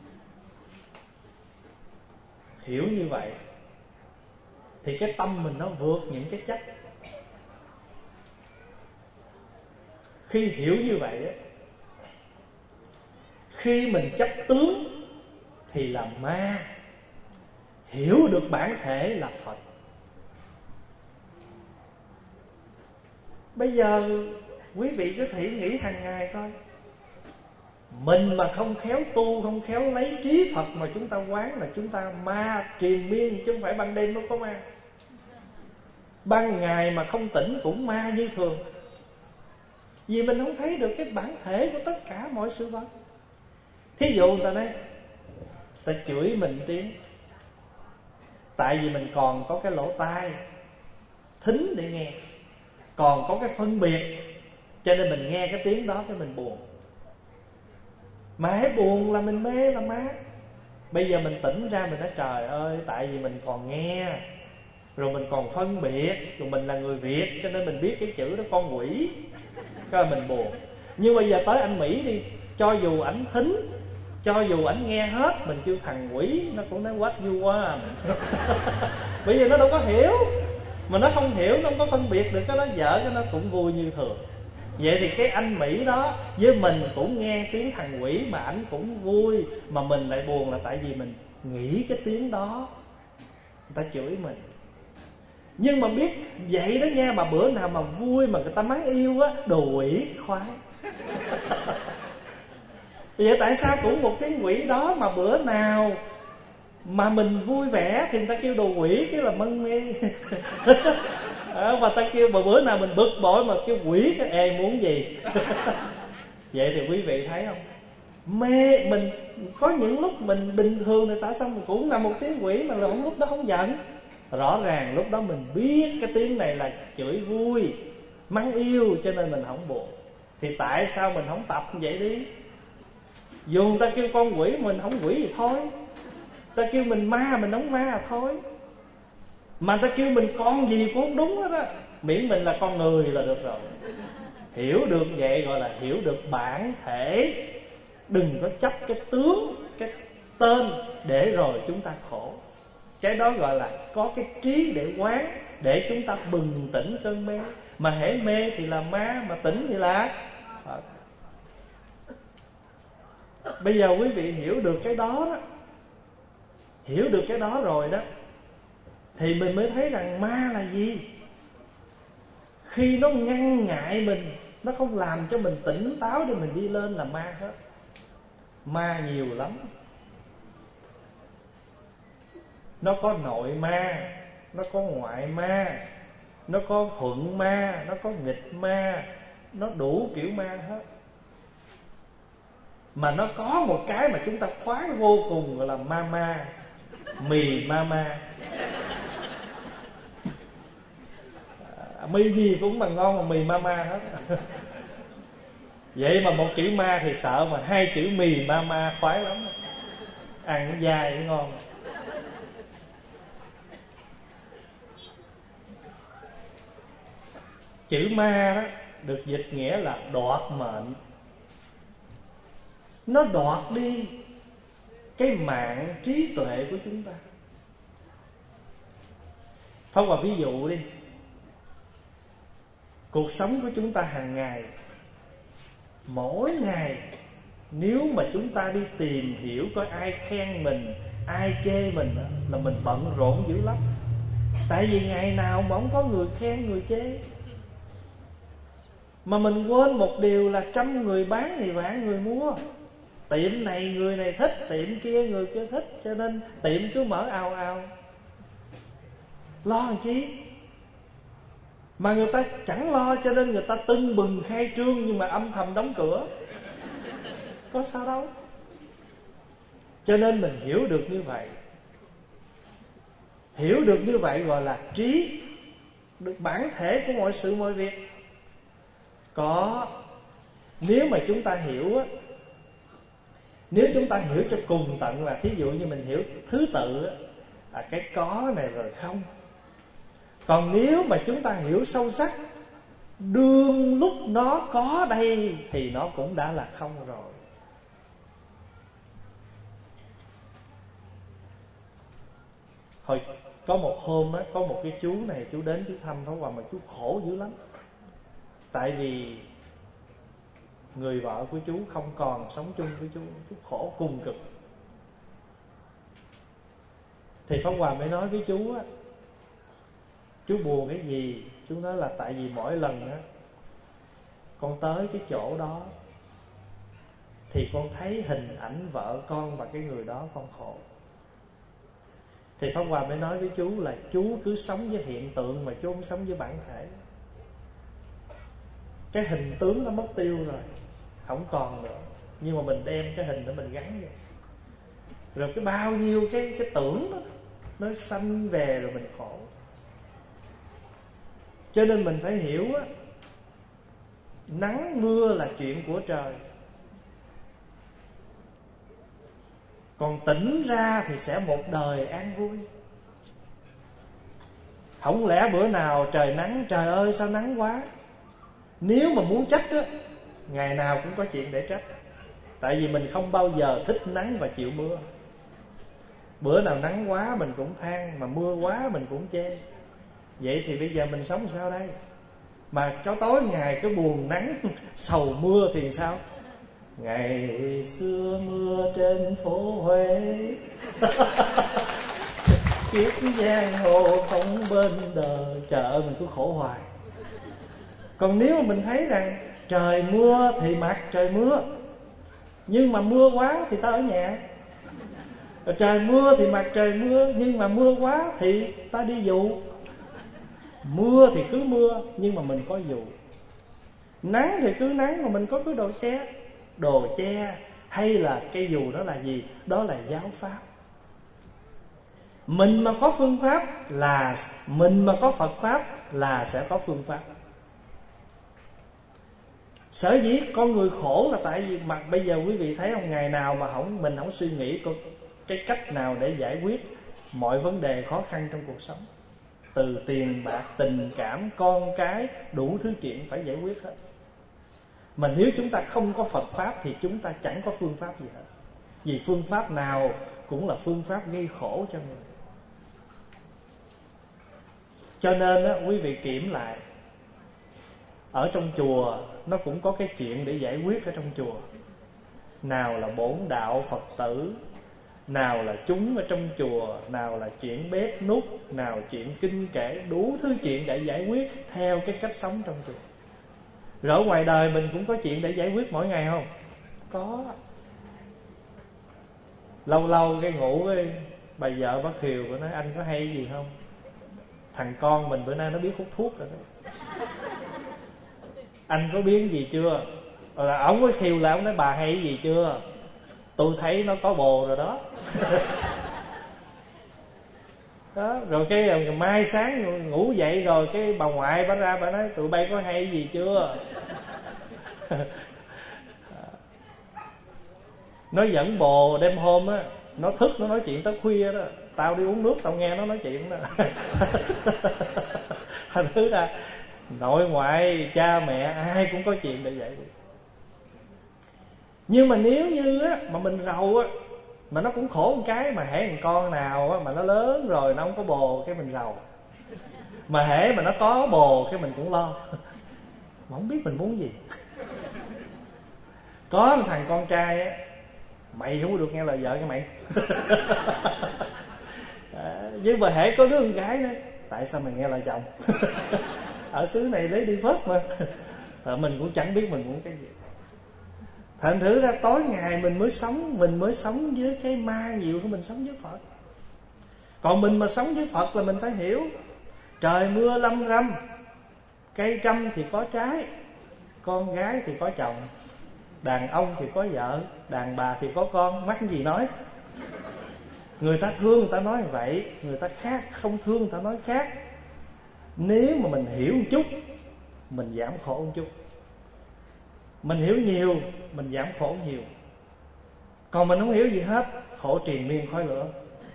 Hiểu như vậy thì cái tâm mình nó vượt những cái chấp. Khi hiểu như vậy á, khi mình chấp tướng thì là ma, hiểu được bản thể là Phật. Bây giờ quý vị cứ thử nghĩ hàng ngày coi, mình mà không khéo tu, không khéo lấy trí Phật mà chúng ta quán là chúng ta ma triền miên, chứ không phải ban đêm nó có ma. Ban ngày mà không tỉnh cũng ma như thường. Vì mình không thấy được cái bản thể của tất cả mọi sự vật. Thí dụ người ta nói, ta chửi mình tiếng, tại vì mình còn có cái lỗ tai thính để nghe, còn có cái phân biệt, cho nên mình nghe cái tiếng đó cái mình buồn. Mà hãy buồn là mình mê là ma. Bây giờ mình tỉnh ra mình nói trời ơi, tại vì mình còn nghe, rồi mình còn phân biệt, rồi mình là người Việt cho nên mình biết cái chữ đó con quỷ, cái là mình buồn. Nhưng bây giờ tới anh Mỹ đi, cho dù ảnh thính, cho dù ảnh nghe hết, mình kêu thằng quỷ, nó cũng nói what you want. Bây giờ nó đâu có hiểu. Mà nó không hiểu, nó không có phân biệt được cái đó dở, cái nó cũng vui như thường. Vậy thì cái anh Mỹ đó với mình cũng nghe tiếng thằng quỷ mà ảnh cũng vui, mà mình lại buồn là tại vì mình nghĩ cái tiếng đó người ta chửi mình. Nhưng mà biết vậy đó nha, mà bữa nào mà vui mà người ta mắng yêu á, đồ quỷ khoái. Vậy tại sao cũng một tiếng quỷ đó mà bữa nào mà mình vui vẻ thì người ta kêu đồ quỷ, cái là mân mê. À, và ta kêu mà bữa nào mình bực bội mà kêu quỷ, cái ê muốn gì. Vậy thì quý vị thấy không, mê mình có những lúc mình bình thường thì tại sao mình cũng là một tiếng quỷ mà không, lúc đó không giận. Rõ ràng lúc đó mình biết cái tiếng này là chửi vui, mắng yêu, cho nên mình không buồn. Thì tại sao mình không tập như vậy đi? Dù người ta kêu con quỷ mình không quỷ thì thôi, ta kêu mình ma mình không ma thôi. Mà ta kêu mình con gì cũng không đúng hết á, miễn mình là con người là được rồi. Hiểu được vậy gọi là hiểu được bản thể. Đừng có chấp cái tướng, cái tên để rồi chúng ta khổ. Cái đó gọi là có cái trí để quán, để chúng ta bừng tỉnh cơn mê. Mà hễ mê thì là ma, mà tỉnh thì là Phật. Bây giờ quý vị hiểu được cái đó đó, hiểu được cái đó rồi đó, thì mình mới thấy rằng ma là gì. Khi nó ngăn ngại mình, nó không làm cho mình tỉnh táo để mình đi lên là ma hết. Ma nhiều lắm. Nó có nội ma, nó có ngoại ma, nó có thuận ma, nó có nghịch ma, nó đủ kiểu ma hết. Mà nó có một cái mà chúng ta khoái vô cùng, gọi là ma ma, mì ma ma. à, Mì gì cũng mà ngon, mà mì ma ma hết. Vậy mà một chữ ma thì sợ, mà hai chữ mì ma ma khoái lắm. Ăn nó dai nó ngon. Chữ ma đó được dịch nghĩa là đoạt mệnh. Nó đoạt đi cái mạng trí tuệ của chúng ta. Thôi vào ví dụ đi. Cuộc sống của chúng ta hàng ngày, mỗi ngày, nếu mà chúng ta đi tìm hiểu coi ai khen mình, ai chê mình, là mình bận rộn dữ lắm. Tại vì ngày nào mà không có người khen người chê. Mà mình quên một điều là trăm người bán thì vạn người mua. Tiệm này người này thích, tiệm kia người kia thích, cho nên tiệm cứ mở ào ào. Lo làm chi? Mà người ta chẳng lo, cho nên người ta tưng bừng khai trương nhưng mà âm thầm đóng cửa. Có sao đâu. Cho nên mình hiểu được như vậy. Hiểu được như vậy gọi là trí, được bản thể của mọi sự mọi việc. Có, nếu mà chúng ta hiểu á, nếu chúng ta hiểu cho cùng tận, là thí dụ như mình hiểu thứ tự á, là cái có này rồi không. Còn nếu mà chúng ta hiểu sâu sắc, đương lúc nó có đây thì nó cũng đã là không rồi. Hồi có một hôm á, có một cái chú này, chú đến chú thăm Pháp Hòa mà chú khổ dữ lắm. Tại vì người vợ của chú không còn sống chung với chú, chú khổ cùng cực. Thì Pháp Hòa mới nói với chú á, chú buồn cái gì? Chú nói là tại vì mỗi lần á con tới cái chỗ đó thì con thấy hình ảnh vợ con và cái người đó con khổ. Thì Pháp Hòa mới nói với chú là chú cứ sống với hiện tượng mà chú không sống với bản thể. Cái hình tướng nó mất tiêu rồi, không còn nữa. Nhưng mà mình đem cái hình đó mình gắn vô. Rồi cái bao nhiêu cái, cái tưởng đó nó sanh về rồi mình khổ. Cho nên mình phải hiểu á, nắng mưa là chuyện của trời. Còn tỉnh ra thì sẽ một đời an vui. Không lẽ bữa nào trời nắng, trời ơi sao nắng quá. Nếu mà muốn trách á, ngày nào cũng có chuyện để trách. Tại vì mình không bao giờ thích nắng và chịu mưa. Bữa nào nắng quá mình cũng than, mà mưa quá mình cũng chê. Vậy thì bây giờ mình sống sao đây? Mà cháu tối ngày cứ buồn nắng sầu mưa thì sao? Ngày xưa mưa trên phố Huế kiếp giang hồ không bên đời. Trời ơi mình cứ khổ hoài. Còn nếu mà mình thấy rằng trời mưa thì mặc trời mưa, nhưng mà mưa quá thì ta ở nhà. Rồi trời mưa thì mặc trời mưa, nhưng mà mưa quá thì ta đi dụ. Mưa thì cứ mưa, nhưng mà mình có dù. Nắng thì cứ nắng, mà mình có cái đồ che. Đồ che hay là cái dù đó là gì? Đó là giáo pháp. Mình mà có phương pháp là mình mà có Phật pháp là sẽ có phương pháp. Sở dĩ con người khổ là tại vì mặt bây giờ quý vị thấy không, ngày nào mà không mình không suy nghĩ cái cách nào để giải quyết mọi vấn đề khó khăn trong cuộc sống. Từ tiền bạc, tình cảm, con cái, đủ thứ chuyện phải giải quyết hết. Mà nếu chúng ta không có Phật pháp thì chúng ta chẳng có phương pháp gì hết. Vì phương pháp nào cũng là phương pháp gây khổ cho người. Cho nên á, quý vị kiểm lại, ở trong chùa nó cũng có cái chuyện để giải quyết ở trong chùa. Nào là bổn đạo Phật tử, nào là chúng ở trong chùa, nào là chuyện bếp nút, nào chuyện kinh kể, đủ thứ chuyện để giải quyết theo cái cách sống trong chùa. Rồi ở ngoài đời mình cũng có chuyện để giải quyết mỗi ngày không? Có. Lâu lâu cái ngủ cái bà vợ bắt Hiều của nói anh có hay gì không? Thằng con mình bữa nay nó biết hút thuốc rồi đó. Anh có biết gì chưa? Rồi là ổng có Hiều là ổng nói bà hay gì chưa? Tôi thấy nó có bồ rồi đó. Đó, rồi cái mai sáng ngủ dậy rồi cái bà ngoại bà ra bà nói tụi bay có hay gì chưa? Nó dẫn bồ đêm hôm á, nó thức nó nói chuyện tới khuya đó, tao đi uống nước tao nghe nó nói chuyện đó. Thành thứ ra nội ngoại cha mẹ ai cũng có chuyện để giải quyết. Nhưng mà nếu như á mà mình rầu á, mà nó cũng khổ một cái, mà hễ thằng con nào á mà nó lớn rồi nó không có bồ cái mình rầu, mà hễ mà nó có bồ cái mình cũng lo, mà không biết mình muốn gì. Có một thằng con trai á, mày không có được nghe lời vợ cái mày. Nhưng mà hễ có đứa con gái đó, tại sao mày nghe lời chồng? Ở xứ này lấy đi first mà. Rồi mình cũng chẳng biết mình muốn cái gì. Thành thử ra tối ngày mình mới sống, mình mới sống với cái ma nhiều của mình sống với Phật. Còn mình mà sống với Phật là mình phải hiểu, trời mưa lâm râm, cây trăm thì có trái, con gái thì có chồng, đàn ông thì có vợ, đàn bà thì có con. Mắc cái gì nói? Người ta thương người ta nói vậy, người ta khác không thương người ta nói khác. Nếu mà mình hiểu một chút, mình giảm khổ một chút. Mình hiểu nhiều, mình giảm khổ nhiều. Còn mình không hiểu gì hết, khổ triền miên khói lửa.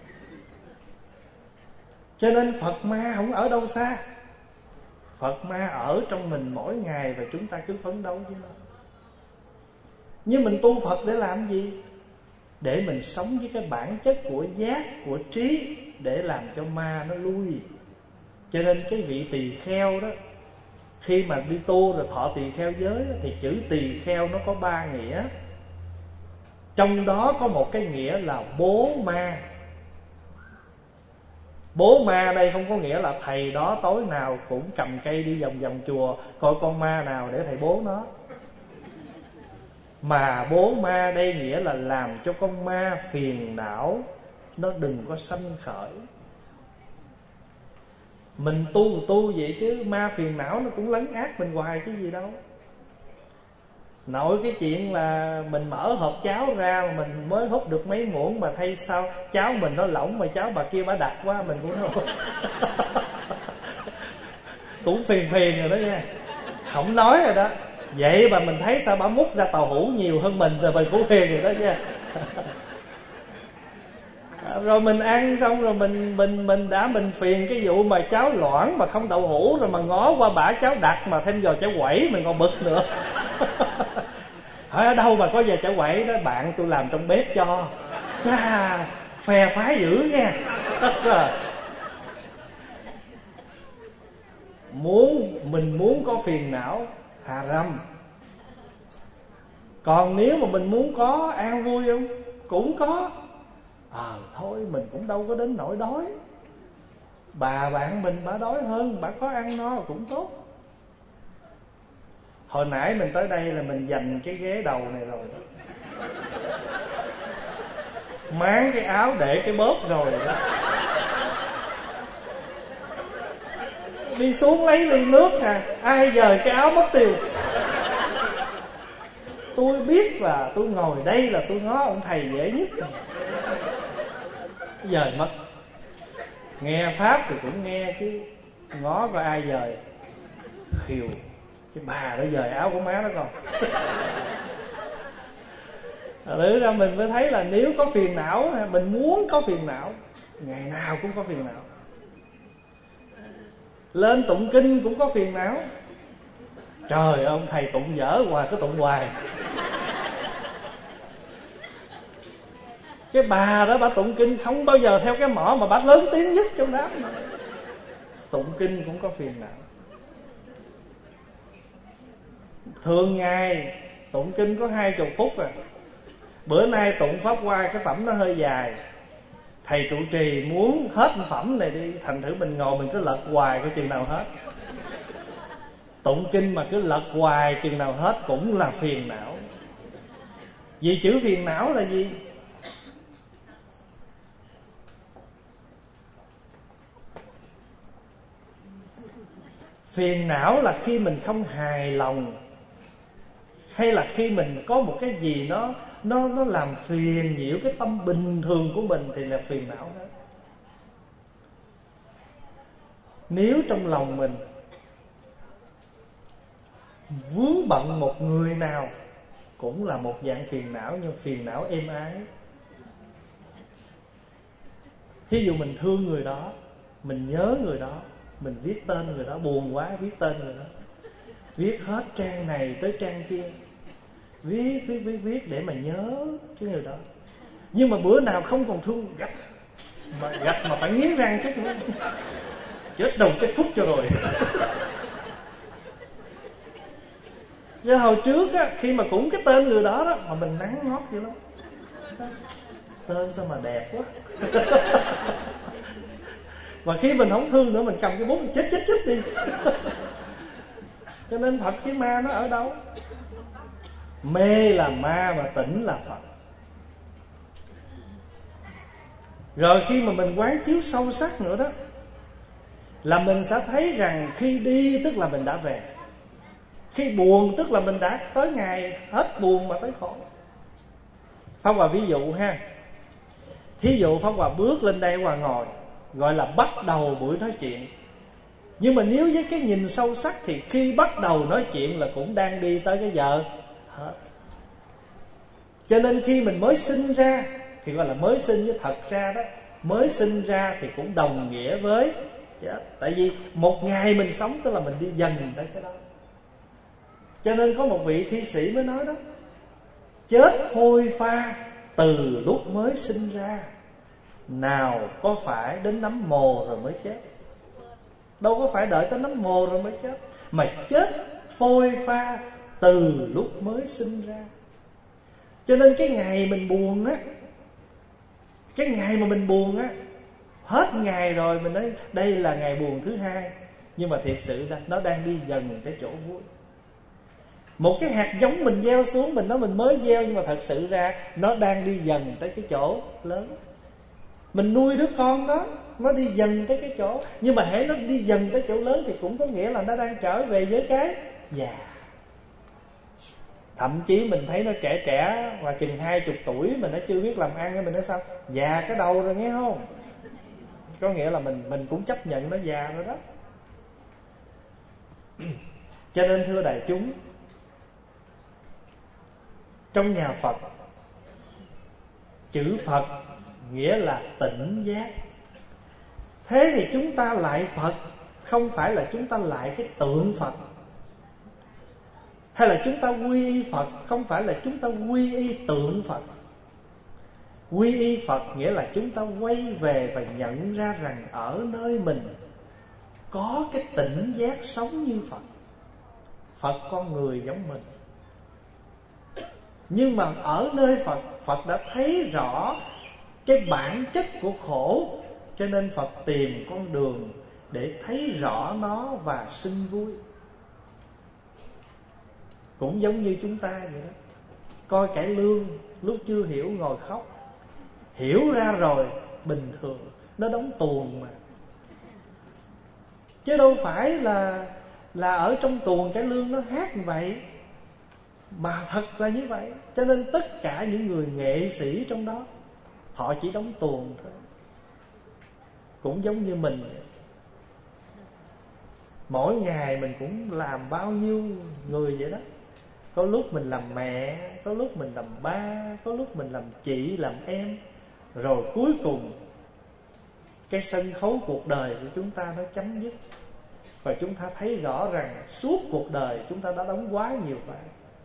Cho nên Phật ma không ở đâu xa, Phật ma ở trong mình mỗi ngày, và chúng ta cứ phấn đấu với nó. Nhưng mình tu Phật để làm gì? Để mình sống với cái bản chất của giác, của trí, để làm cho ma nó lui. Cho nên cái vị tỳ kheo đó, khi mà đi tu rồi thọ tỳ kheo giới đó, thì chữ tỳ kheo nó có ba nghĩa. Trong đó có một cái nghĩa là bố ma. Bố ma đây không có nghĩa là thầy đó tối nào cũng cầm cây đi vòng vòng chùa coi con ma nào để thầy bố nó. Mà bố ma đây nghĩa là làm cho con ma phiền não nó đừng có sanh khởi. Mình tu tu vậy chứ ma phiền não nó cũng lấn át mình hoài chứ gì đâu. Nội cái chuyện là mình mở hộp cháo ra mà mình mới hút được mấy muỗng, mà thay sao cháo mình nó lỏng mà cháo bà kia bà đặc quá, mình cũng không. Cũng phiền phiền rồi đó nha, không nói rồi đó. Vậy mà mình thấy sao bà múc ra tàu hũ nhiều hơn mình rồi mình cũng phiền rồi đó nha. Rồi mình ăn xong rồi mình mình mình đã mình phiền cái vụ mà cháo loãng mà không đậu hũ, rồi mà ngó qua bả cháo đặc mà thêm vào cháo quẩy mình còn bực nữa. Hỏi ở đâu mà có giờ cháo quẩy đó? Bạn tôi làm trong bếp cho. À, phe phái dữ nha. Muốn mình muốn có phiền não hà râm. Còn nếu mà mình muốn có an vui không? Cũng có. Ờ à, thôi mình cũng đâu có đến nỗi đói. Bà bạn mình bà đói hơn, bà có ăn no cũng tốt. Hồi nãy mình tới đây là mình dành cái ghế đầu này rồi đó, máng cái áo để cái bóp rồi đó. Đi xuống lấy ly nước nè, ai dời cái áo mất tiêu. Tôi biết là tôi ngồi đây là tôi ngó ông thầy dễ nhất rồi. Dời mất. Nghe pháp thì cũng nghe chứ ngó coi ai dời. Khiều cái bà đó dời áo của má nó còn. Để ra mình mới thấy là nếu có phiền não, mình muốn có phiền não, ngày nào cũng có phiền não. Lên tụng kinh cũng có phiền não. Trời, ông thầy tụng dở hoài, cứ tụng hoài. Cái bà đó bà tụng kinh không bao giờ theo cái mỏ, mà bà lớn tiếng nhất trong đám. Tụng kinh cũng có phiền não. Thường ngày tụng kinh có hai chục phút à, Bữa nay tụng Pháp Hoa cái phẩm nó hơi dài, thầy trụ trì muốn hết phẩm này đi, thành thử mình ngồi mình cứ lật hoài coi chừng nào hết. Tụng kinh mà cứ lật hoài chừng nào hết cũng là phiền não. Vì chữ phiền não là gì? Phiền não là khi mình không hài lòng, hay là khi mình có một cái gì nó nó nó làm phiền nhiễu cái tâm bình thường của mình thì là phiền não đó. Nếu trong lòng mình vướng bận một người nào cũng là một dạng phiền não, nhưng phiền não êm ái. Thí dụ mình thương người đó, mình nhớ người đó, mình viết tên người đó, buồn quá viết tên người đó, viết hết trang này tới trang kia, viết viết viết viết để mà nhớ cái người đó. Nhưng mà bữa nào không còn thương, gạch mà gạch mà phải nghiến răng chút nữa, chết đầu chết phút cho rồi. Chứ hồi trước á, khi mà cũng cái tên người đó đó mà mình nắng nót vậy lắm, tên sao mà đẹp quá. Và khi mình không thương nữa, mình cầm cái bút mình chết chết chết đi. Cho nên Phật với ma nó ở đâu? Mê là ma mà tỉnh là Phật. Rồi khi mà mình quán chiếu sâu sắc nữa đó, là mình sẽ thấy rằng khi đi tức là mình đã về, khi buồn tức là mình đã tới ngày hết buồn mà tới khổ. Pháp Hòa ví dụ ha. Thí dụ Pháp Hòa bước lên đây Hòa ngồi, gọi là bắt đầu buổi nói chuyện. Nhưng mà nếu với cái nhìn sâu sắc thì khi bắt đầu nói chuyện là cũng đang đi tới cái giờ hết. Cho nên khi mình mới sinh ra thì gọi là mới sinh, với thật ra đó, mới sinh ra thì cũng đồng nghĩa với chết. Tại vì một ngày mình sống tức là mình đi dần tới cái đó. Cho nên có một vị thi sĩ mới nói đó: chết phôi pha từ lúc mới sinh ra, nào có phải đến nắm mồ rồi mới chết. Đâu có phải đợi tới nắm mồ rồi mới chết, mà chết phôi pha từ lúc mới sinh ra. Cho nên cái ngày mình buồn á, cái ngày mà mình buồn á, hết ngày rồi mình nói đây là ngày buồn thứ hai, nhưng mà thiệt sự ra nó đang đi dần tới chỗ vui. Một cái hạt giống mình gieo xuống, mình nói mình mới gieo, nhưng mà thật sự ra nó đang đi dần tới cái chỗ lớn. Mình nuôi đứa con đó, nó đi dần tới cái chỗ, nhưng mà hễ nó đi dần tới chỗ lớn thì cũng có nghĩa là nó đang trở về với cái già. Thậm chí mình thấy nó trẻ trẻ và chừng hai chục tuổi mà nó chưa biết làm ăn, mình nói sao? Già cái đầu rồi nghe không? Có nghĩa là mình mình cũng chấp nhận nó già rồi đó. Cho nên thưa đại chúng, trong nhà Phật, chữ Phật nghĩa là tỉnh giác. Thế thì chúng ta lại Phật, không phải là chúng ta lại cái tượng Phật. Hay là chúng ta quy y Phật, không phải là chúng ta quy y tượng Phật. Quy y Phật nghĩa là chúng ta quay về và nhận ra rằng ở nơi mình có cái tỉnh giác sống như Phật. Phật con người giống mình, nhưng mà ở nơi Phật, Phật đã thấy rõ cái bản chất của khổ, cho nên Phật tìm con đường để thấy rõ nó và sinh vui. Cũng giống như chúng ta vậy đó. Coi cải lương, lúc chưa hiểu ngồi khóc, hiểu ra rồi bình thường, nó đóng tuồng mà. Chứ đâu phải là là ở trong tuồng cải lương nó hát như vậy, mà thật là như vậy. Cho nên tất cả những người nghệ sĩ trong đó, họ chỉ đóng tuồng thôi. Cũng giống như mình, mỗi ngày mình cũng làm bao nhiêu người vậy đó. Có lúc mình làm mẹ, có lúc mình làm ba, có lúc mình làm chị, làm em. Rồi cuối cùng cái sân khấu cuộc đời của chúng ta nó chấm dứt, và chúng ta thấy rõ rằng suốt cuộc đời chúng ta đã đóng quá nhiều vai.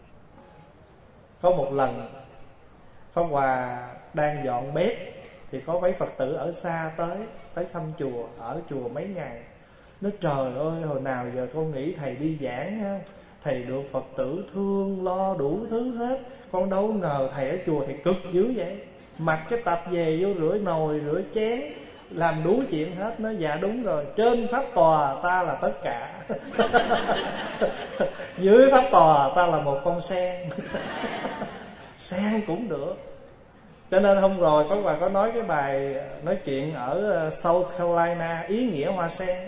Có một lần Pháp Hòa đang dọn bếp, thì có mấy Phật tử ở xa tới Tới thăm chùa, ở chùa mấy ngày. Nói trời ơi, hồi nào giờ con nghĩ thầy đi giảng ha, thầy được Phật tử thương lo đủ thứ hết. Con đâu ngờ thầy ở chùa thì cực dữ vậy, mặc cái tập về vô rửa nồi rửa chén, làm đủ chuyện hết. Nó dạ đúng rồi, trên pháp tòa ta là tất cả dưới pháp tòa ta là một con sen sen cũng được. Cho nên hôm rồi Pháp Hòa có nói cái bài nói chuyện ở South Carolina, ý nghĩa hoa sen.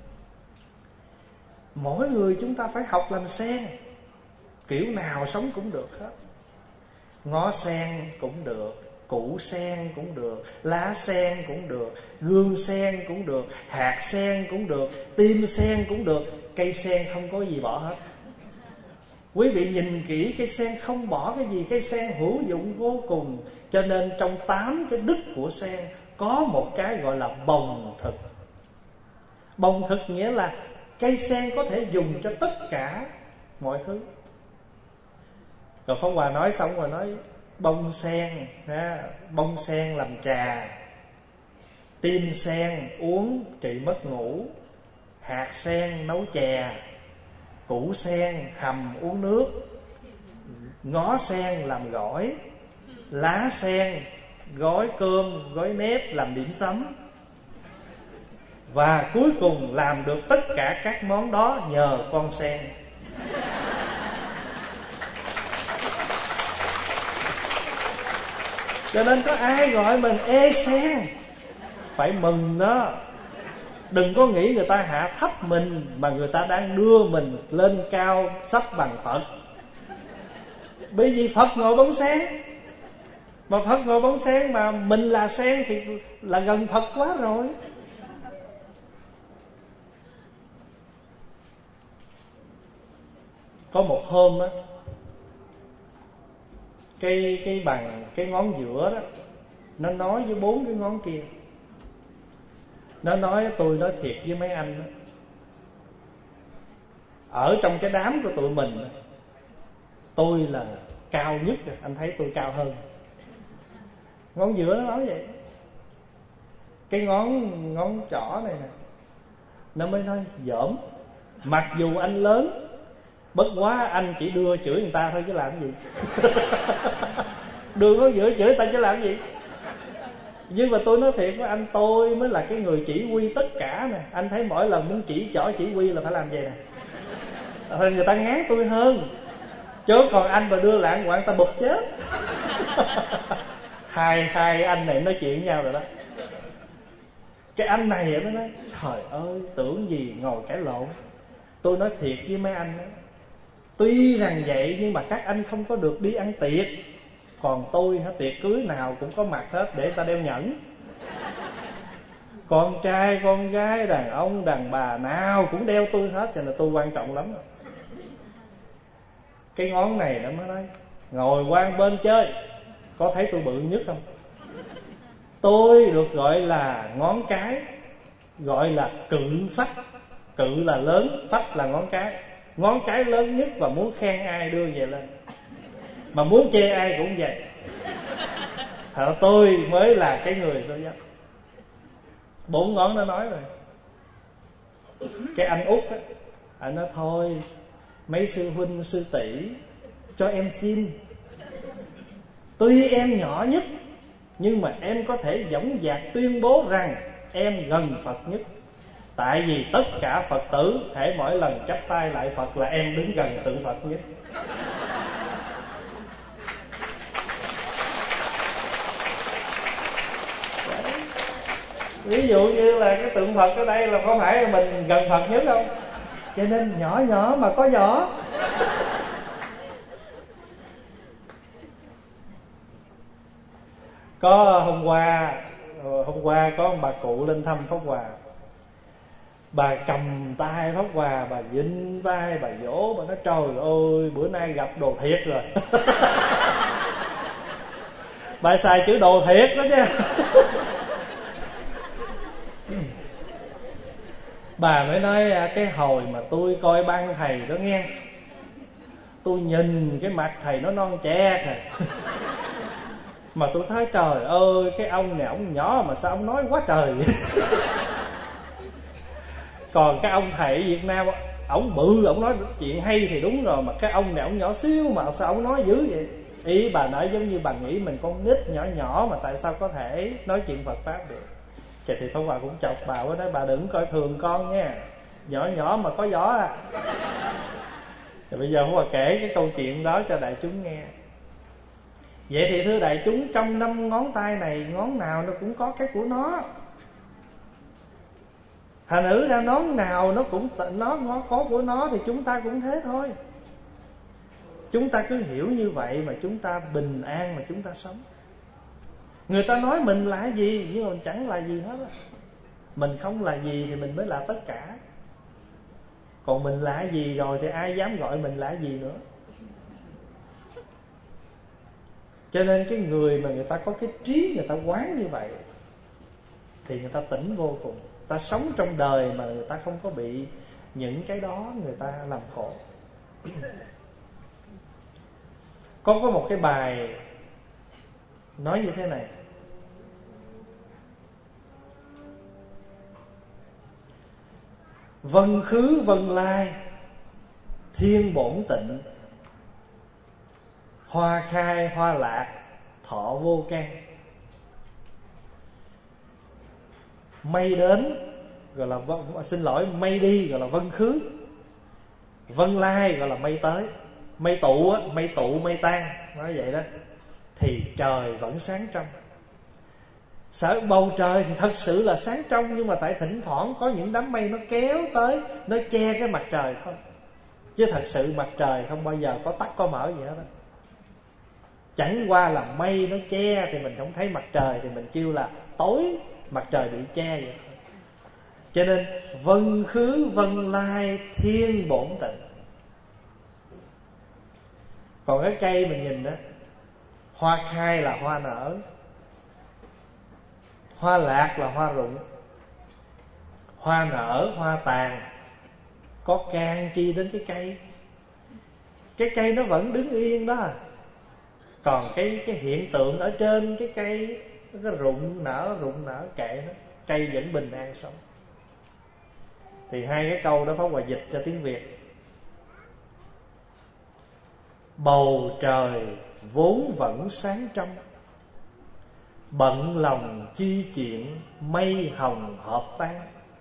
Mỗi người chúng ta phải học làm sen, kiểu nào sống cũng được hết. Ngó sen cũng được, củ sen cũng được, lá sen cũng được, gương sen cũng được, hạt sen cũng được, tim sen cũng được. Cây sen không có gì bỏ hết. Quý vị nhìn kỹ cây sen không bỏ cái gì, cây sen hữu dụng vô cùng. Cho nên trong tám cái đức của sen có một cái gọi là bồng thực. Bồng thực nghĩa là cây sen có thể dùng cho tất cả mọi thứ. Rồi Pháp Hòa nói xong rồi nói bông sen, bông sen làm trà, tim sen uống trị mất ngủ, hạt sen nấu chè, củ sen hầm uống nước, ngó sen làm gỏi, lá sen gói cơm gói nếp làm điểm sắm, và cuối cùng làm được tất cả các món đó nhờ con sen. Cho nên có ai gọi mình ê sen phải mừng đó. Đừng có nghĩ người ta hạ thấp mình, mà người ta đang đưa mình lên cao sắp bằng Phật. Bởi vì Phật ngồi bóng sen, mà Phật ngồi bóng sen mà mình là sen thì là gần Phật quá rồi. Có một hôm á, Cái, cái bằng cái ngón giữa đó, nó nói với bốn cái ngón kia. Nó nói tôi nói thiệt với mấy anh đó, ở trong cái đám của tụi mình tôi là cao nhất rồi, anh thấy tôi cao hơn. Ngón giữa nó nói vậy. Cái ngón ngón trỏ này nè, nó mới nói dởm, mặc dù anh lớn, bất quá anh chỉ đưa chửi người ta thôi chứ làm cái gì. Đưa ngón giữa chửi người ta chứ làm cái gì. Nhưng mà tôi nói thiệt với anh, tôi mới là cái người chỉ huy tất cả nè. Anh thấy mỗi lần muốn chỉ trỏ chỉ huy là phải làm vậy nè, thôi người ta ngán tôi hơn. Chứ còn anh mà đưa lạng quạng ta bụp chết. hai hai anh này nói chuyện với nhau rồi đó. Cái anh này nó nói trời ơi, tưởng gì ngồi cãi lộn. Tôi nói thiệt với mấy anh đó, tuy rằng vậy nhưng mà các anh không có được đi ăn tiệc. Còn tôi hả, tiệc cưới nào cũng có mặt hết để ta đeo nhẫn. Con trai, con gái, đàn ông, đàn bà nào cũng đeo tôi hết. Cho nên tôi quan trọng lắm rồi. Cái ngón này nó mới nói ngồi qua bên chơi, có thấy tôi bự nhất không? Tôi được gọi là ngón cái, gọi là cự phách. Cự là lớn, phách là ngón cái. Ngón cái lớn nhất, và muốn khen ai đưa về lên, mà muốn chê ai cũng vậy. Thật tôi mới là cái người số dắt. Bốn ngón nó nói rồi. Cái anh út á, anh nói thôi mấy sư huynh sư tỷ cho em xin, tuy em nhỏ nhất nhưng mà em có thể dõng dạc tuyên bố rằng em gần Phật nhất. Tại vì tất cả Phật tử hễ mỗi lần chắp tay lại Phật là em đứng gần tượng Phật nhất. Ví dụ như là cái tượng Phật ở đây là có phải là mình gần Phật nhất không? Cho nên nhỏ nhỏ mà có vỏ. Có hôm qua Hôm qua có một bà cụ lên thăm Pháp Hòa. Bà cầm tay Pháp Hòa, bà vinh vai, bà vỗ, bà nói trời ơi bữa nay gặp đồ thiệt rồi. Bà xài chữ đồ thiệt đó chứ. Bà mới nói cái hồi mà tôi coi băng thầy đó nghe, tôi nhìn cái mặt thầy nó non trẻ kìa. Mà tôi thấy trời ơi cái ông này ông nhỏ mà sao ông nói quá trời. Còn cái ông thầy ở Việt Nam ổng bự, ổng nói chuyện hay thì đúng rồi, mà cái ông này ổng nhỏ xíu mà sao ổng nói dữ vậy? Ý bà nói giống như bà nghĩ mình con nít nhỏ nhỏ mà tại sao có thể nói chuyện Phật Pháp được. Thì thì Pháp Hòa cũng chọc bà với nói bà đừng coi thường con nha, nhỏ nhỏ mà có gió à. Thì bây giờ Pháp Hòa kể cái câu chuyện đó cho đại chúng nghe. Vậy thì thưa đại chúng, trong năm ngón tay này ngón nào nó cũng có cái của nó. Thành thử ra ngón nào nó cũng nó, nó có của nó thì chúng ta cũng thế thôi. Chúng ta cứ hiểu như vậy mà chúng ta bình an mà chúng ta sống. Người ta nói mình là gì nhưng mà mình chẳng là gì hết á. Mình không là gì thì mình mới là tất cả. Còn mình là gì rồi thì ai dám gọi mình là gì nữa. Cho nên cái người mà người ta có cái trí, người ta quán như vậy thì người ta tỉnh vô cùng. Ta sống trong đời mà người ta không có bị những cái đó người ta làm khổ. Con có một cái bài nói như thế này: vân khứ vân lai, thiên bổn tịnh, hoa khai hoa lạc, thọ vô can. Mây đến gọi là vân, xin lỗi mây đi gọi là vân khứ, vân lai gọi là mây tới. Mây tụ á, mây tụ mây tan, nói vậy đó. Thì trời vẫn sáng trong. Sở bầu trời thì thật sự là sáng trong, nhưng mà tại thỉnh thoảng có những đám mây nó kéo tới, nó che cái mặt trời thôi. Chứ thật sự mặt trời không bao giờ có tắt có mở gì hết đó. Chẳng qua là mây nó che thì mình không thấy mặt trời, thì mình kêu là tối, mặt trời bị che vậy thôi. Cho nên vân khứ vân lai, thiên bổn tịnh. Còn cái cây mình nhìn đó, hoa khai là hoa nở, hoa lạc là hoa rụng. Hoa nở, hoa tàn, có can chi đến cái cây. Cái cây nó vẫn đứng yên đó. Còn cái, cái hiện tượng ở trên cái cây, nó rụng nở, rụng nở kệ nó, cây vẫn bình an sống. Thì hai cái câu đó Pháp Hòa dịch cho tiếng Việt. Bầu trời vốn vẫn sáng trong, bận lòng chi chuyện mây hồng hợp tan.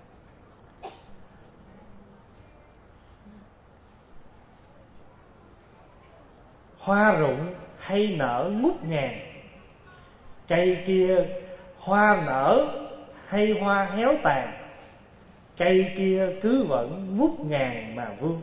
Hoa rụng hay nở ngút ngàn, cây kia hoa nở hay hoa héo tàn, cây kia cứ vẫn ngút ngàn mà vương.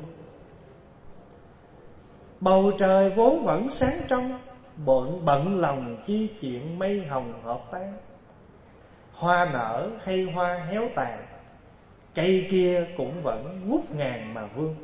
Bầu trời vốn vẫn sáng trong, bận bận lòng chi chuyện mây hồng hợp tan. Hoa nở hay hoa héo tàn, cây kia cũng vẫn ngút ngàn mà vương.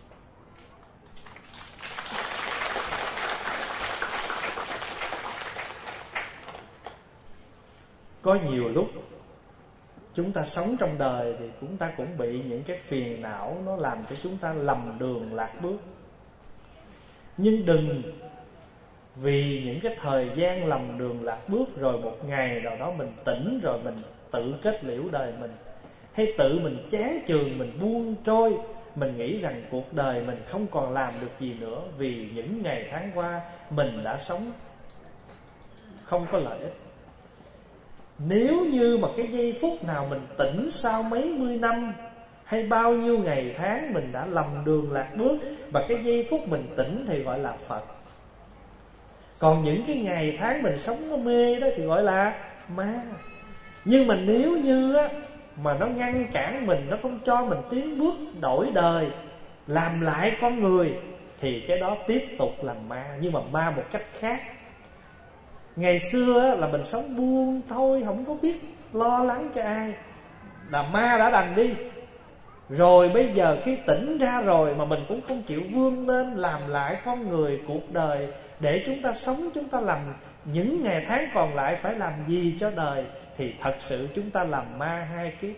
Có nhiều lúc chúng ta sống trong đời thì chúng ta cũng bị những cái phiền não nó làm cho chúng ta lầm đường lạc bước. Nhưng đừng vì những cái thời gian lầm đường lạc bước rồi một ngày nào đó mình tỉnh rồi mình tự kết liễu đời mình, hay tự mình chán chường, mình buông trôi, mình nghĩ rằng cuộc đời mình không còn làm được gì nữa, vì những ngày tháng qua mình đã sống không có lợi ích. Nếu như mà cái giây phút nào mình tỉnh sau mấy mươi năm hay bao nhiêu ngày tháng mình đã lầm đường lạc bước, và cái giây phút mình tỉnh thì gọi là Phật. Còn những cái ngày tháng mình sống nó mê đó thì gọi là ma. Nhưng mà nếu như á, mà nó ngăn cản mình, nó không cho mình tiến bước đổi đời, làm lại con người, thì cái đó tiếp tục làm ma, nhưng mà ma một cách khác. Ngày xưa là mình sống buông thôi, không có biết lo lắng cho ai, là ma đã đành đi. Rồi bây giờ khi tỉnh ra rồi mà mình cũng không chịu vươn lên làm lại con người, cuộc đời để chúng ta sống, chúng ta làm những ngày tháng còn lại phải làm gì cho đời, thì thật sự chúng ta làm ma hai kiếp.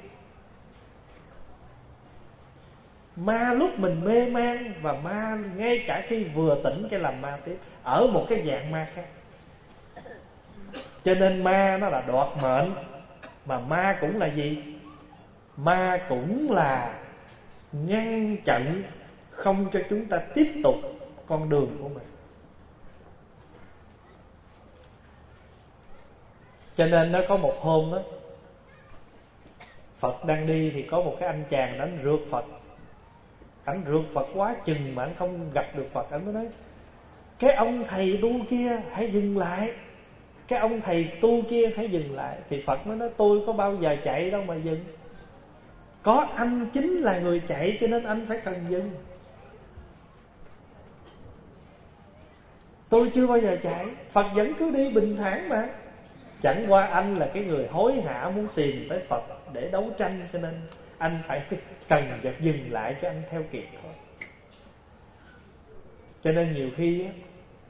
Ma lúc mình mê man, và ma ngay cả khi vừa tỉnh cái làm ma tiếp, ở một cái dạng ma khác. Cho nên ma nó là đoạt mệnh. Mà ma cũng là gì? Ma cũng là ngăn chặn không cho chúng ta tiếp tục con đường của mình. Cho nên nó có một hôm đó, Phật đang đi thì có một cái anh chàng đánh rượt Phật. Anh rượt Phật quá chừng mà anh không gặp được Phật. Anh mới nói: cái ông thầy tu kia hãy dừng lại, cái ông thầy tu kia hãy dừng lại. Thì Phật mới nói: tôi có bao giờ chạy đâu mà dừng. Có anh chính là người chạy, cho nên anh phải cần dừng. Tôi chưa bao giờ chạy, Phật vẫn cứ đi bình thản mà. Chẳng qua anh là cái người hối hả muốn tìm tới Phật để đấu tranh, cho nên anh phải cần vật dừng lại cho anh theo kịp thôi. Cho nên nhiều khi á,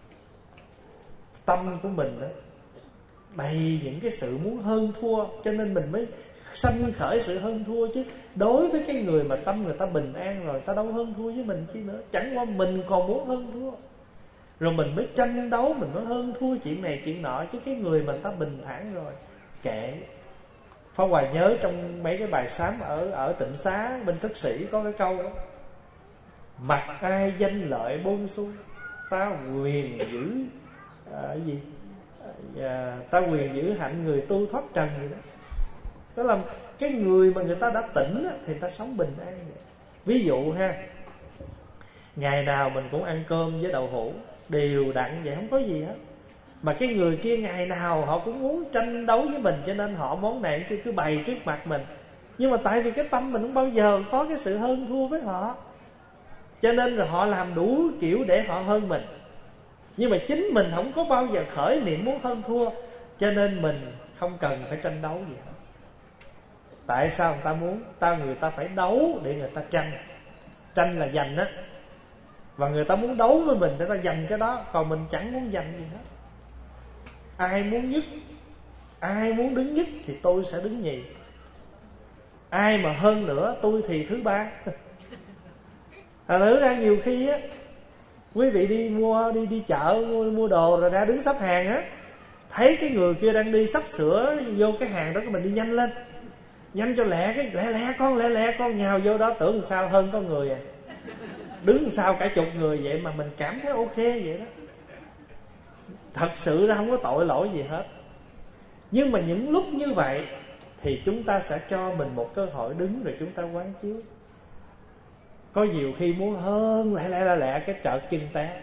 tâm của mình á, đầy những cái sự muốn hơn thua, cho nên mình mới sanh khởi sự hơn thua. Chứ đối với cái người mà tâm người ta bình an rồi, ta đâu hơn thua với mình chi nữa. Chẳng qua mình còn muốn hơn thua, rồi mình mới tranh đấu, mình mới hơn thua chuyện này chuyện nọ. Chứ cái người mà ta bình thản rồi, kệ. Pháp Hòa nhớ trong mấy cái bài sám ở ở Tịnh Xá bên Cất Sĩ có cái câu đó: mặc ai danh lợi bôn xu, ta quyền giữ à, cái gì à, ta quyền giữ hạnh người tu thoát trần gì đó. Tức là cái người mà người ta đã tỉnh á, thì người ta sống bình an vậy. Ví dụ ha, ngày nào mình cũng ăn cơm với đậu hũ đều đặn vậy, không có gì hết. Mà cái người kia ngày nào họ cũng muốn tranh đấu với mình, cho nên họ món này cứ, cứ bày trước mặt mình. Nhưng mà tại vì cái tâm mình không bao giờ có cái sự hơn thua với họ, cho nên là họ làm đủ kiểu để họ hơn mình. Nhưng mà chính mình không có bao giờ khởi niệm muốn hơn thua, cho nên mình không cần phải tranh đấu gì hết. Tại sao người ta muốn? Ta người ta phải đấu để người ta tranh. Tranh là giành á. Và người ta muốn đấu với mình để ta giành cái đó. Còn mình chẳng muốn giành gì hết. Ai muốn nhất, ai muốn đứng nhất thì tôi sẽ đứng nhì. Ai mà hơn nữa tôi thì thứ ba. Thật nữ ra nhiều khi á, quý vị đi mua đi đi chợ mua, mua đồ rồi ra đứng sắp hàng á, thấy cái người kia đang đi sắp sửa vô cái hàng đó, mình đi nhanh lên, nhanh cho lẹ, cái lẹ lẹ con lẹ lẹ con nhào vô đó, tưởng làm sao hơn có người à, đứng làm sao cả chục người vậy mà mình cảm thấy ok vậy đó. Thật sự ra không có tội lỗi gì hết. Nhưng mà những lúc như vậy thì chúng ta sẽ cho mình một cơ hội đứng rồi chúng ta quán chiếu. Có nhiều khi muốn hơn lẹ lẹ lẹ lẹ cái trợt chân té.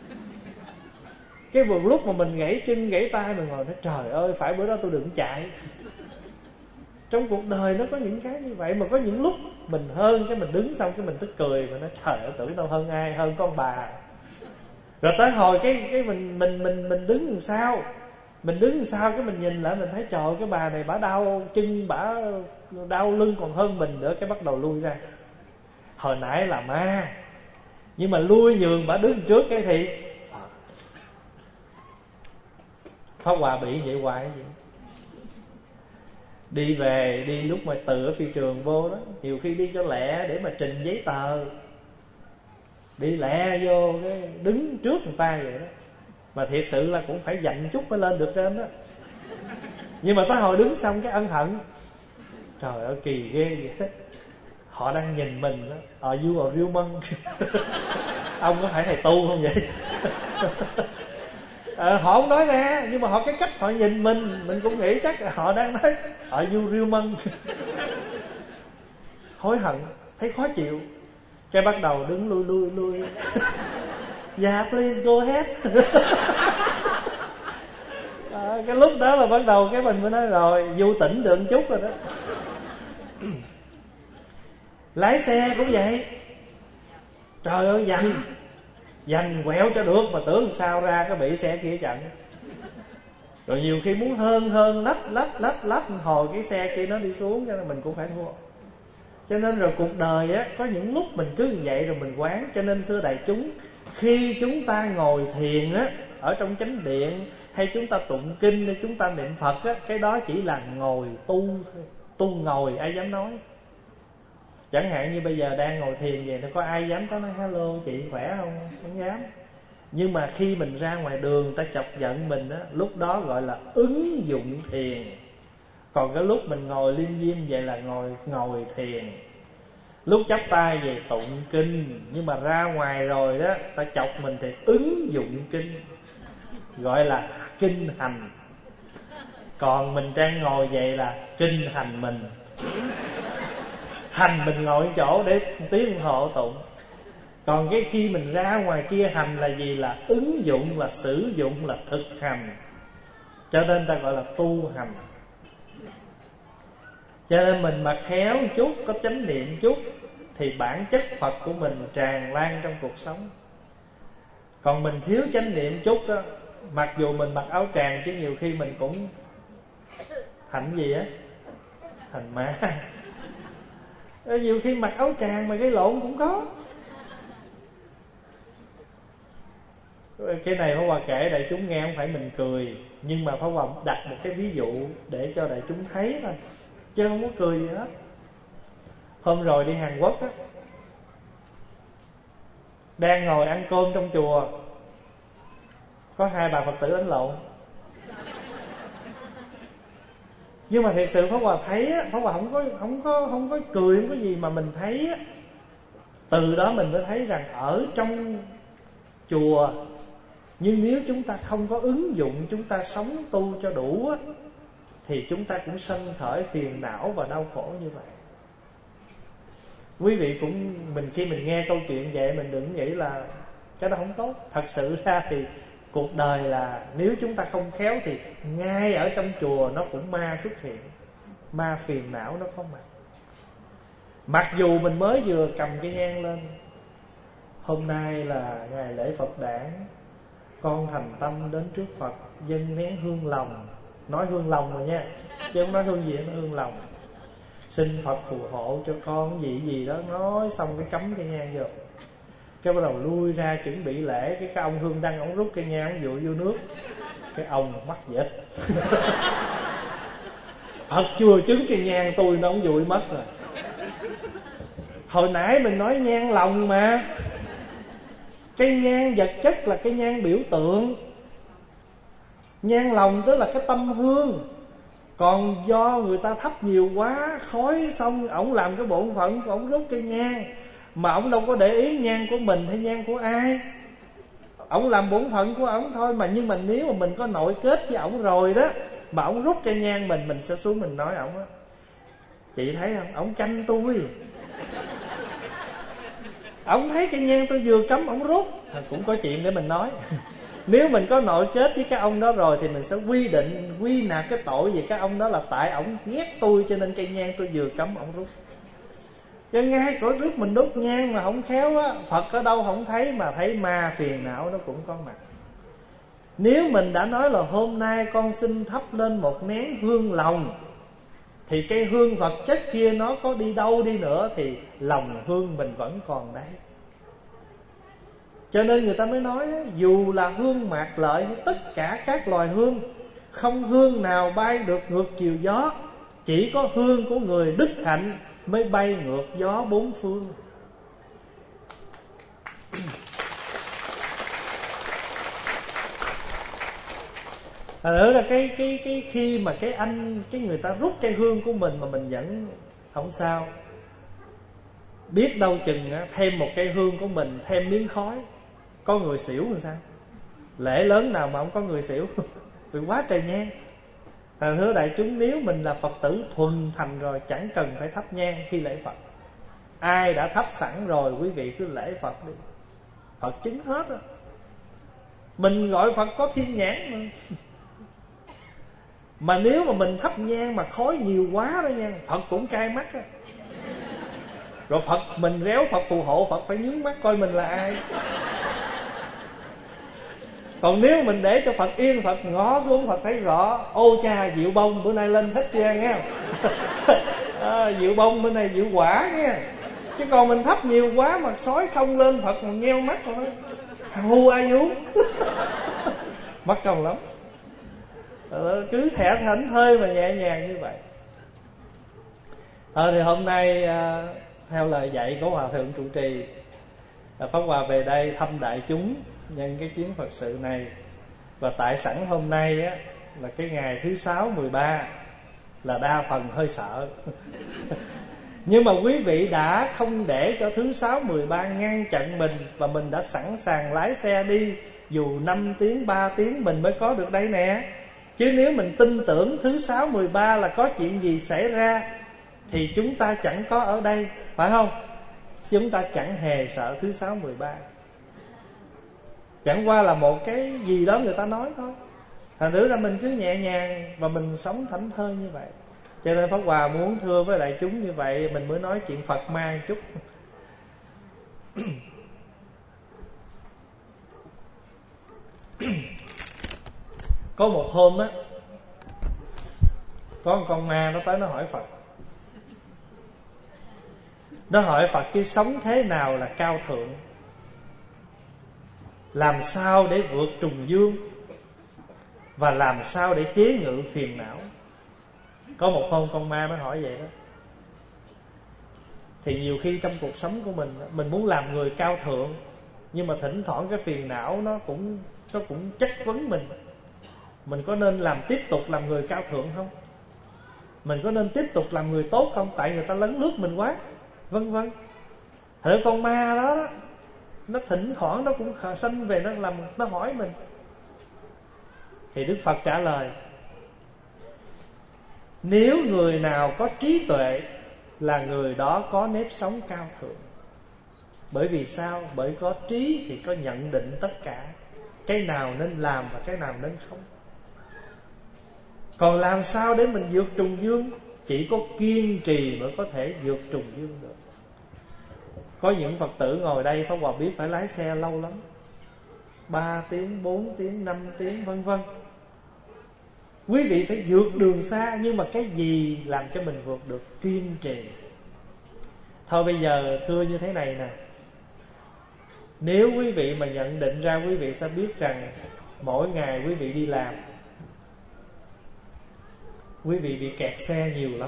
Cái một lúc mà mình gãy chân gãy tay, mình ngồi nói trời ơi, phải bữa đó tôi đừng chạy. Trong cuộc đời nó có những cái như vậy. Mà có những lúc mình hơn, cái mình đứng xong cái mình tức cười, mà nói trời ơi, tưởng đâu hơn ai, hơn con bà. Rồi tới hồi cái cái mình mình mình mình đứng làm sao, mình đứng làm sao cái mình nhìn lại mình thấy trời ơi, cái bà này bả đau chân, bả đau lưng còn hơn mình nữa, cái bắt đầu lui ra. Hồi nãy là ma, nhưng mà lui nhường bả đứng trước cái thì Pháp Hòa bị vậy hoài vậy. Đi về, đi lúc mà từ ở phi trường vô đó, nhiều khi đi cho lẹ để mà trình giấy tờ, đi lẹ vô cái đứng trước người ta vậy đó. Mà thiệt sự là cũng phải dành chút mới lên được trên đó. Nhưng mà tới hồi đứng xong cái ân hận, trời ơi kỳ ghê vậy đó. Họ đang nhìn mình đó. Are you a real monk? Ông có phải thầy tu không vậy? À, họ không nói ra, nhưng mà họ cái cách họ nhìn mình, mình cũng nghĩ chắc họ đang nói Are you real monk? Hối hận, thấy khó chịu, cái bắt đầu đứng lui lui lui. Yeah, please go ahead. À, cái lúc đó là bắt đầu cái mình mới nói rồi, vô tỉnh được một chút rồi đó. Lái xe cũng vậy, trời ơi dành dành quẹo cho được, mà tưởng sao ra cái bị xe kia chặn. Rồi nhiều khi muốn hơn hơn lách lách lách lách hồi cái xe kia nó đi xuống, cho nên mình cũng phải thua. Cho nên rồi cuộc đời á, có những lúc mình cứ như vậy rồi mình quán. Cho nên xưa đại chúng, khi chúng ta ngồi thiền á, ở trong chánh điện, hay chúng ta tụng kinh, hay chúng ta niệm Phật á, cái đó chỉ là ngồi tu thôi. Tu ngồi ai dám nói. Chẳng hạn như bây giờ đang ngồi thiền vậy, có ai dám tới nói hello chị khỏe không? Không dám. Nhưng mà khi mình ra ngoài đường, người ta chọc giận mình á, lúc đó gọi là ứng dụng thiền. Còn cái lúc mình ngồi liêm diêm vậy là ngồi ngồi thiền. Lúc chắp tay về tụng kinh, nhưng mà ra ngoài rồi đó, ta chọc mình thì ứng dụng kinh, gọi là kinh hành. Còn mình đang ngồi vậy là kinh hành mình. Hành mình ngồi chỗ để tiếng hộ tụng. Còn cái khi mình ra ngoài kia hành là gì? Là ứng dụng, là sử dụng, là thực hành. Cho nên ta gọi là tu hành. Cho nên mình mà khéo một chút, có chánh niệm chút, thì bản chất Phật của mình tràn lan trong cuộc sống. Còn mình thiếu chánh niệm chút đó, mặc dù mình mặc áo tràng, chứ nhiều khi mình cũng thành gì á, thành ma. Nhiều khi mặc áo tràng mà gây lộn cũng có. Cái này Pháp Hòa kể đại chúng nghe không phải mình cười, nhưng mà Pháp Hòa đặt một cái ví dụ để cho đại chúng thấy thôi, chứ không có cười gì hết. Hôm rồi đi Hàn Quốc á, đang ngồi ăn cơm trong chùa, có hai bà Phật tử đánh lộn. Nhưng mà thiệt sự Pháp Hòa thấy á, Pháp Hòa không có không có không có cười, không có gì, mà mình thấy á, từ đó mình mới thấy rằng ở trong chùa, nhưng nếu chúng ta không có ứng dụng, chúng ta sống tu cho đủ á, thì chúng ta cũng sanh khởi phiền não và đau khổ như vậy. Quý vị cũng, mình khi mình nghe câu chuyện vậy, mình đừng nghĩ là cái đó không tốt. Thật sự ra thì cuộc đời là nếu chúng ta không khéo thì ngay ở trong chùa nó cũng ma xuất hiện, ma phiền não nó có mặt. Mặc dù mình mới vừa cầm cái nhang lên, hôm nay là ngày lễ Phật đản, con thành tâm đến trước Phật dâng nén hương lòng. Nói hương lòng rồi nha, chứ không nói hương gì, nói hương lòng. Xin Phật phù hộ cho con gì gì đó. Nói xong cái cắm cây nhang vô, cái bắt đầu lui ra chuẩn bị lễ. Cái cái ông hương đăng, ông rút cây nhang, ông dụi vô nước. Cái ông mắc dịch. Phật chưa chứng cây nhang tôi, nó ông dụi mất rồi. Hồi nãy mình nói nhang lòng mà. Cây nhang vật chất là cây nhang biểu tượng, nhang lòng tức là cái tâm hương. Còn do người ta thắp nhiều quá, khói xong ổng làm cái bổn phận của ổng, rút cây nhang, mà ổng đâu có để ý nhang của mình hay nhang của ai. Ổng làm bổn phận của ổng thôi. Mà nhưng mà nếu mà mình có nội kết với ổng rồi đó, mà ổng rút cây nhang mình, mình sẽ xuống mình nói ổng á: chị thấy không, ổng canh tôi, ổng thấy cây nhang tôi vừa cấm ổng rút. Cũng có chuyện để mình nói. Nếu mình có nội kết với cái ông đó rồi thì mình sẽ quy định, quy nạp cái tội về cái ông đó là tại ổng ghét tôi, cho nên cây nhang tôi vừa cấm ổng rút. Cho ngay cõi lúc mình đốt nhang mà không khéo á, Phật ở đâu không thấy, mà thấy ma phiền não nó cũng có mặt. Nếu mình đã nói là hôm nay con xin thắp lên một nén hương lòng, thì cái hương vật chất kia nó có đi đâu đi nữa thì lòng hương mình vẫn còn đấy. Cho nên người ta mới nói, dù là hương mạt lợi hay tất cả các loài hương, không hương nào bay được ngược chiều gió. Chỉ có hương của người đức hạnh mới bay ngược gió bốn phương. Thật nữa là cái cái cái khi mà cái anh cái người ta rút cây hương của mình mà mình vẫn không sao, biết đâu chừng á, thêm một cây hương của mình, thêm miếng khói, có người xỉu làm sao? Lễ lớn nào mà không có người xỉu? Vì quá trời nhang. Thật thưa đại chúng, nếu mình là Phật tử thuần thành rồi, chẳng cần phải thắp nhang khi lễ Phật. Ai đã thắp sẵn rồi, quý vị cứ lễ Phật đi, Phật chứng hết á. Mình gọi Phật có thiên nhãn mà. Mà nếu mà mình thắp nhang mà khói nhiều quá đó nha, Phật cũng cay mắt á. Rồi Phật mình réo Phật phù hộ, Phật phải nhướng mắt coi mình là ai. Còn nếu mình để cho Phật yên, Phật ngó xuống, Phật thấy rõ, ô cha Diệu Bông bữa nay lên thích chưa nghe. À, Diệu Bông bữa nay Diệu Quả nghe. Chứ còn mình thắp nhiều quá mà sói không lên, Phật mà nheo mắt rồi, hu ai vú. Mất công lắm. Cứ thẻ thảnh thơi mà nhẹ nhàng như vậy. À, thì hôm nay à, theo lời dạy của Hòa Thượng trụ trì, Pháp Hòa về đây thăm đại chúng nhân cái chuyến Phật sự này. Và tại sẵn hôm nay á, là cái ngày thứ sáu mười ba, là đa phần hơi sợ. Nhưng mà quý vị đã không để cho thứ sáu mười ba ngăn chặn mình, và mình đã sẵn sàng lái xe đi, dù năm tiếng, ba tiếng mình mới có được đây nè. Chứ nếu mình tin tưởng thứ sáu mười ba là có chuyện gì xảy ra thì chúng ta chẳng có ở đây, phải không? Chúng ta chẳng hề sợ thứ sáu mười ba. Chẳng qua là một cái gì đó người ta nói thôi. Thành thử ra mình cứ nhẹ nhàng và mình sống thảnh thơi như vậy. Cho nên Pháp Hòa muốn thưa với đại chúng như vậy, mình mới nói chuyện Phật ma một chút. Có một hôm á, có một con ma nó tới nó hỏi Phật. Nó hỏi Phật chứ sống thế nào là cao thượng, làm sao để vượt trùng dương, và làm sao để chế ngự phiền não. Có một hôm con ma nó hỏi vậy đó. Thì nhiều khi trong cuộc sống của mình, mình muốn làm người cao thượng, nhưng mà thỉnh thoảng cái phiền não nó cũng nó cũng chất vấn mình. Mình có nên làm tiếp tục làm người cao thượng không? Mình có nên tiếp tục làm người tốt không? Tại người ta lấn lướt mình quá, vân vân. Thế con ma đó, đó nó thỉnh thoảng nó cũng sanh về, nó làm nó hỏi mình. Thì Đức Phật trả lời: nếu người nào có trí tuệ là người đó có nếp sống cao thượng. Bởi vì sao? Bởi có trí thì có nhận định tất cả, cái nào nên làm và cái nào nên không. Còn làm sao để mình vượt trùng dương? Chỉ có kiên trì mới có thể vượt trùng dương được. Có những Phật tử ngồi đây, Pháp Hòa biết phải lái xe lâu lắm, ba tiếng, bốn tiếng, năm tiếng, vân vân. Quý vị phải vượt đường xa, nhưng mà cái gì làm cho mình vượt được? Kiên trì. Thôi bây giờ thưa như thế này nè, nếu quý vị mà nhận định ra, quý vị sẽ biết rằng mỗi ngày quý vị đi làm, quý vị bị kẹt xe nhiều lắm.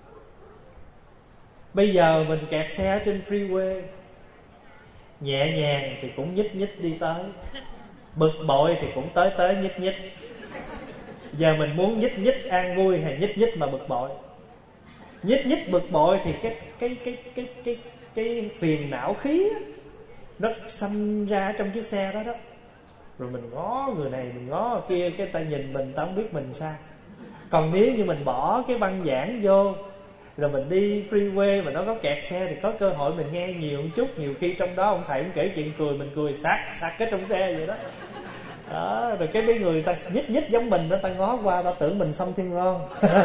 Bây giờ mình kẹt xe trên freeway, nhẹ nhàng thì cũng nhích nhích đi tới, bực bội thì cũng tới tới nhích nhích. Giờ mình muốn nhích nhích an vui hay nhích nhích mà bực bội? Nhích nhích bực bội thì cái cái cái cái cái cái phiền não khí á, nó sanh ra trong chiếc xe đó đó. Rồi mình ngó người này, mình ngó người kia, cái ta nhìn mình, ta không biết mình sao. Còn nếu như mình bỏ cái băng giảng vô, rồi mình đi freeway mà nó có kẹt xe, thì có cơ hội mình nghe nhiều một chút. Nhiều khi trong đó ông thầy cũng kể chuyện cười, mình cười sạc sạc cái trong xe vậy đó. Đó, rồi cái mấy người ta nhích nhích giống mình đó, ta ngó qua ta tưởng mình xăm thiên ron.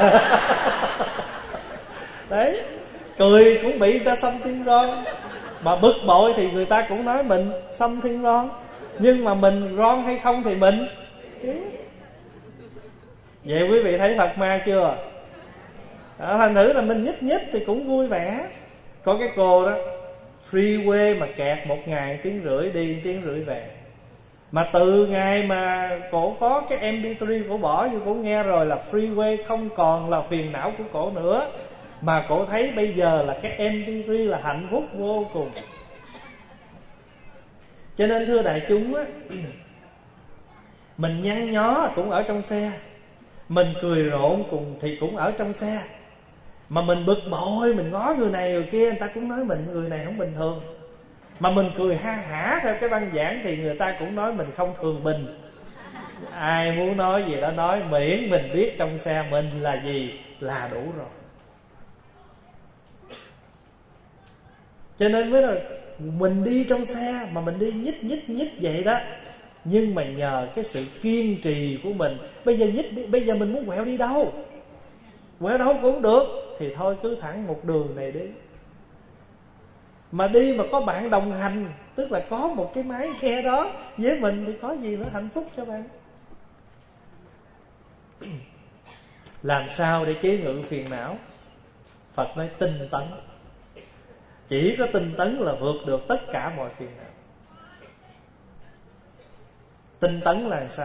Đấy, cười cũng bị người ta xăm thiên ron, mà bực bội thì người ta cũng nói mình xăm thiên ron. Nhưng mà mình ron hay không thì mình. Vậy quý vị thấy Phật ma chưa? Đó, thành thử là mình nhích nhích thì cũng vui vẻ. Có cái cô đó, freeway mà kẹt một ngày tiếng rưỡi đi, tiếng rưỡi về. Mà từ ngày mà cổ có cái em pê ba cổ bỏ vô, cổ nghe rồi là freeway không còn là phiền não của cổ nữa, mà cổ thấy bây giờ là cái em pê ba là hạnh phúc vô cùng. Cho nên thưa đại chúng á, mình nhăn nhó cũng ở trong xe, mình cười rộn cùng thì cũng ở trong xe. Mà mình bực bội, mình ngó người này người kia, người ta cũng nói mình người này không bình thường. Mà mình cười ha hả theo cái băng giảng thì người ta cũng nói mình không thường bình. Ai muốn nói gì đó nói, miễn mình biết trong xe mình là gì là đủ rồi. Cho nên mới là mình đi trong xe mà mình đi nhích nhích nhích vậy đó, nhưng mà nhờ cái sự kiên trì của mình. Bây giờ nhích đi, bây giờ mình muốn quẹo đi đâu, quẹo đâu cũng được, thì thôi cứ thẳng một đường này đi. Mà đi mà có bạn đồng hành, tức là có một cái máy nghe đó với mình, thì có gì nữa hạnh phúc cho bạn. Làm sao để chế ngự phiền não? Phật nói tinh tấn. Chỉ có tinh tấn là vượt được tất cả mọi phiền não. Tinh tấn là sao?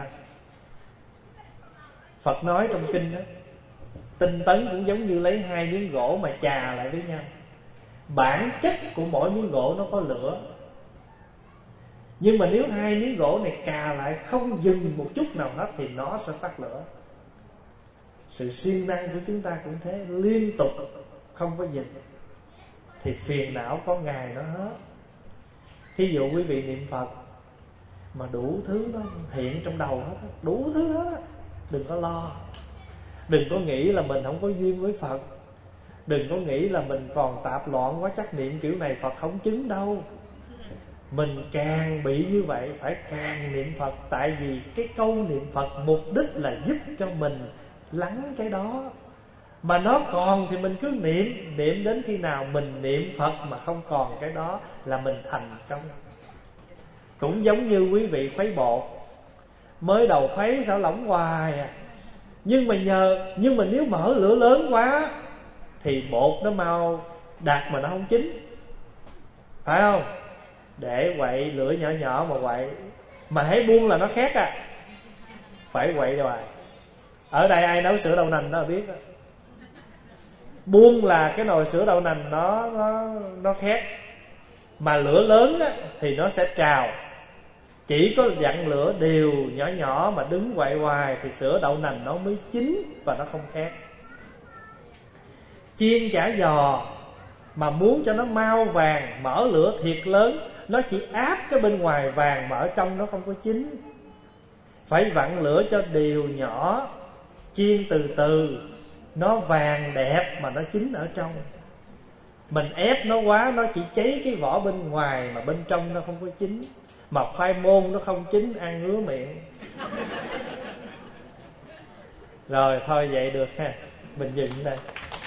Phật nói trong kinh đó, tinh tấn cũng giống như lấy hai miếng gỗ mà chà lại với nhau. Bản chất của mỗi miếng gỗ nó có lửa, nhưng mà nếu hai miếng gỗ này cà lại không dừng một chút nào hết thì nó sẽ phát lửa. Sự siêng năng của chúng ta cũng thế, liên tục không có dừng. thì phiền não có ngày nó hết. Thí dụ quý vị niệm Phật mà đủ thứ nó hiện trong đầu hết, đủ thứ hết, đừng có lo. Đừng có nghĩ là mình không có duyên với Phật. Đừng có nghĩ là mình còn tạp loạn quá, chắc niệm kiểu này Phật không chứng đâu. Mình càng bị như vậy phải càng niệm Phật. Tại vì cái câu niệm Phật mục đích là giúp cho mình lắng cái đó. Mà nó còn thì mình cứ niệm. Niệm đến khi nào mình niệm Phật mà không còn cái đó là mình thành công. Cũng giống như quý vị khuấy bột, mới đầu khuấy sao lỏng hoài à. Nhưng mà nhờ Nhưng mà nếu mở lửa lớn quá thì bột nó mau đạt mà nó không chín, phải không? Để quậy lửa nhỏ nhỏ mà quậy, mà hãy buông là nó khét à. Phải quậy hoài. Ở đây ai nấu sữa đậu nành đó biết đó. Buông là cái nồi sữa đậu nành nó nó nó khét. Mà lửa lớn á, thì nó sẽ trào. Chỉ có dặn lửa đều nhỏ nhỏ mà đứng quậy hoài thì sữa đậu nành nó mới chín và nó không khét. Chiên chả giò mà muốn cho nó mau vàng, mở lửa thiệt lớn, nó chỉ áp cái bên ngoài vàng mà ở trong nó không có chín. Phải vặn lửa cho đều nhỏ, chiên từ từ, nó vàng đẹp mà nó chín ở trong. Mình ép nó quá, nó chỉ cháy cái vỏ bên ngoài mà bên trong nó không có chín. Mà khoai môn nó không chín, ăn ngứa miệng. Rồi thôi vậy được ha. Mình dừng đây.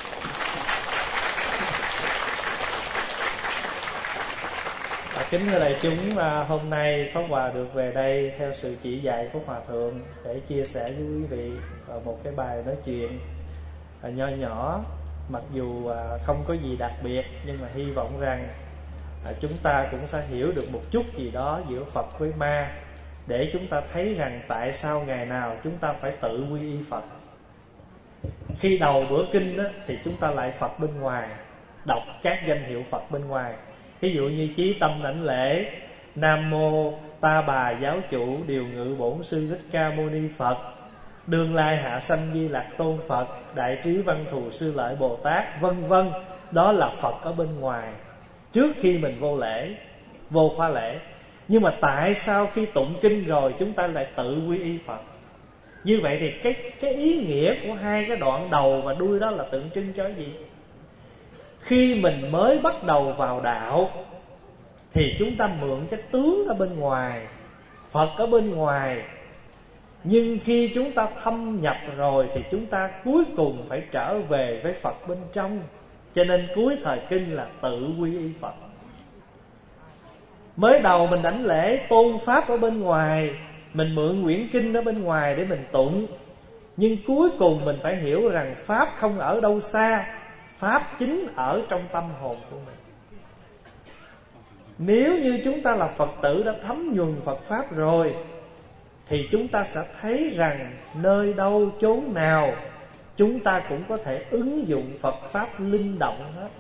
À, kính thưa đại chúng, à, hôm nay Pháp Hòa được về đây theo sự chỉ dạy của Hòa Thượng để chia sẻ với quý vị vào một cái bài nói chuyện à, nho nhỏ. Mặc dù à, không có gì đặc biệt, nhưng mà hy vọng rằng à, chúng ta cũng sẽ hiểu được một chút gì đó giữa Phật với ma, để chúng ta thấy rằng tại sao ngày nào chúng ta phải tự quy y Phật. Khi đầu bữa kinh đó, thì chúng ta lại Phật bên ngoài, đọc các danh hiệu Phật bên ngoài. Ví dụ như chí tâm đảnh lễ Nam Mô Ta Bà Giáo Chủ Điều Ngự Bổn Sư Thích Ca Mâu Ni Phật, Đương Lai Hạ Sanh Di Lạc Tôn Phật, Đại Trí Văn Thù Sư Lợi Bồ Tát, vân vân. Đó là Phật ở bên ngoài, trước khi mình vô lễ, vô khóa lễ. Nhưng mà tại sao khi tụng kinh rồi chúng ta lại tự quy y Phật? Như vậy thì cái, cái ý nghĩa của hai cái đoạn đầu và đuôi đó là tượng trưng cho gì? Khi mình mới bắt đầu vào đạo thì chúng ta mượn cái tướng ở bên ngoài, Phật ở bên ngoài. Nhưng khi chúng ta thâm nhập rồi thì chúng ta cuối cùng phải trở về với Phật bên trong. Cho nên cuối thời kinh là tự quy y Phật. Mới đầu mình đảnh lễ tôn Pháp ở bên ngoài, mình mượn quyển kinh ở bên ngoài để mình tụng. Nhưng cuối cùng mình phải hiểu rằng Pháp không ở đâu xa, Pháp chính ở trong tâm hồn của mình. Nếu như chúng ta là Phật tử đã thấm nhuần Phật Pháp rồi thì chúng ta sẽ thấy rằng nơi đâu chốn nào chúng ta cũng có thể ứng dụng Phật Pháp linh động hết.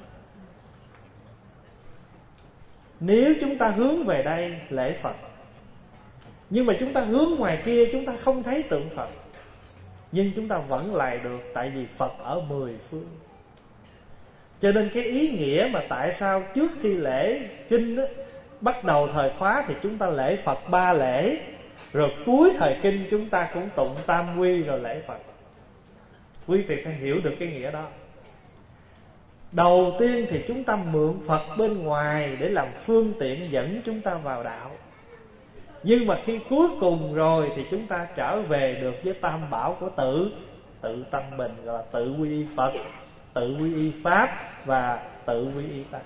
Nếu chúng ta hướng về đây lễ Phật, nhưng mà chúng ta hướng ngoài kia chúng ta không thấy tượng Phật, nhưng chúng ta vẫn lại được, tại vì Phật ở mười phương. Cho nên cái ý nghĩa mà tại sao trước khi lễ kinh đó, bắt đầu thời khóa thì chúng ta lễ Phật ba lễ, rồi cuối thời kinh chúng ta cũng tụng tam quy rồi lễ Phật. Quý vị phải hiểu được cái nghĩa đó. Đầu tiên thì chúng ta mượn Phật bên ngoài để làm phương tiện dẫn chúng ta vào đạo. Nhưng mà khi cuối cùng rồi thì chúng ta trở về được với tam bảo của tự Tự tâm bình, gọi là tự quy y Phật, tự quy y Pháp và tự quy y Tăng.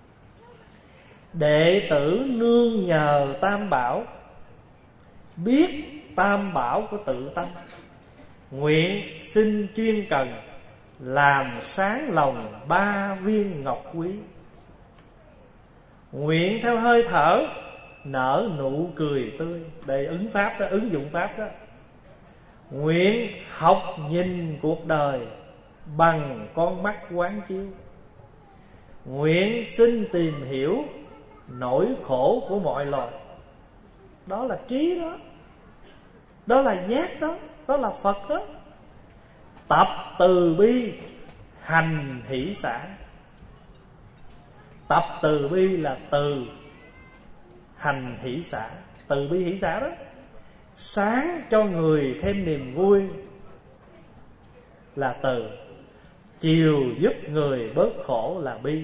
Đệ tử nương nhờ tam bảo, biết tam bảo của tự tâm, nguyện xin chuyên cần làm sáng lòng ba viên ngọc quý. Nguyện theo hơi thở nở nụ cười tươi. Đây ứng Pháp đó, ứng dụng Pháp đó. Nguyện học nhìn cuộc đời bằng con mắt quán chiếu. Nguyện xin tìm hiểu nỗi khổ của mọi loài. Đó là trí đó, đó là giác đó, đó là Phật đó. Tập từ bi hành hỷ xả. Tập từ bi là từ hành hỷ xả. Từ bi hỷ xả đó, sáng cho người thêm niềm vui là từ, chiều giúp người bớt khổ là bi.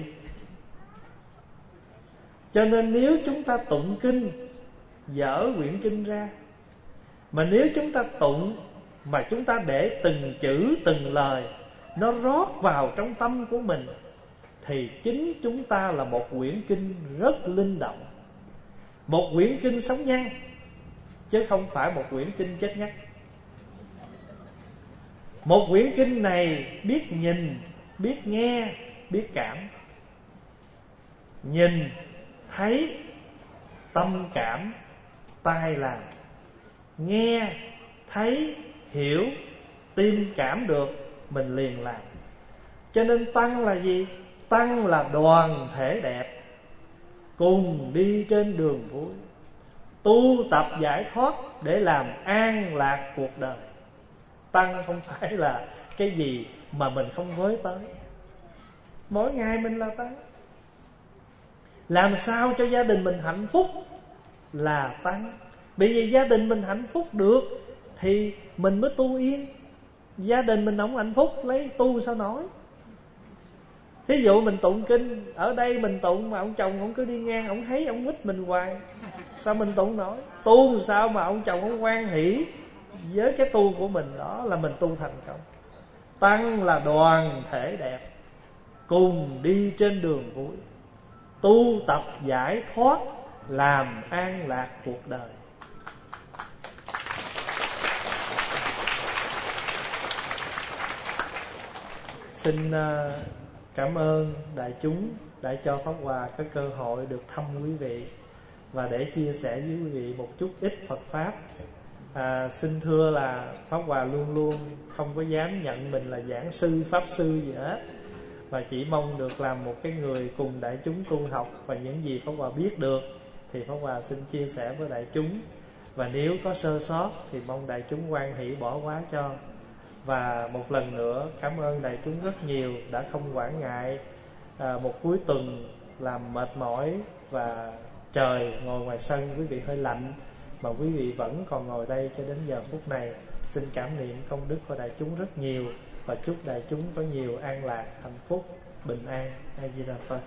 Cho nên nếu chúng ta tụng kinh, dở quyển kinh ra, mà nếu chúng ta tụng mà chúng ta để từng chữ từng lời nó rót vào trong tâm của mình, thì chính chúng ta là một quyển kinh rất linh động, một quyển kinh sống nhăn, chứ không phải một quyển kinh chết ngắt. Một quyển kinh này biết nhìn, biết nghe, biết cảm. Nhìn, thấy, tâm cảm, tai làm. Nghe, thấy, hiểu, tim cảm được, mình liền làm. Cho nên tăng là gì? Tăng là đoàn thể đẹp, cùng đi trên đường vui, tu tập giải thoát để làm an lạc cuộc đời. Tăng không phải là cái gì mà mình không với tới. Mỗi ngày mình là tăng. Làm sao cho gia đình mình hạnh phúc là tăng. Bởi vì gia đình mình hạnh phúc được thì mình mới tu yên. Gia đình mình không hạnh phúc lấy tu sao nổi. Thí dụ mình tụng kinh, ở đây mình tụng mà ông chồng ông cứ đi ngang, ông thấy ông quýt mình hoài, sao mình tụng nổi? Tu sao mà ông chồng ông hoan hỷ với cái tu của mình, đó là mình tu thành công. Tăng là đoàn thể đẹp, cùng đi trên đường vui, tu tập giải thoát, làm an lạc cuộc đời. Xin cảm ơn đại chúng đã cho Pháp Hòa có cơ hội được thăm quý vị và để chia sẻ với quý vị một chút ít Phật Pháp. À, xin thưa là Pháp Hòa luôn luôn không có dám nhận mình là giảng sư, pháp sư gì hết, và chỉ mong được làm một cái người cùng đại chúng tu học, và những gì Pháp Hòa biết được thì Pháp Hòa xin chia sẻ với đại chúng. Và nếu có sơ sót thì mong đại chúng hoan hỷ bỏ qua cho. Và một lần nữa cảm ơn đại chúng rất nhiều đã không quản ngại à, một cuối tuần làm mệt mỏi và trời ngồi ngoài sân quý vị hơi lạnh mà quý vị vẫn còn ngồi đây cho đến giờ phút này. Xin cảm niệm công đức của đại chúng rất nhiều và chúc đại chúng có nhiều an lạc, hạnh phúc, bình an. A Di Đà Phật.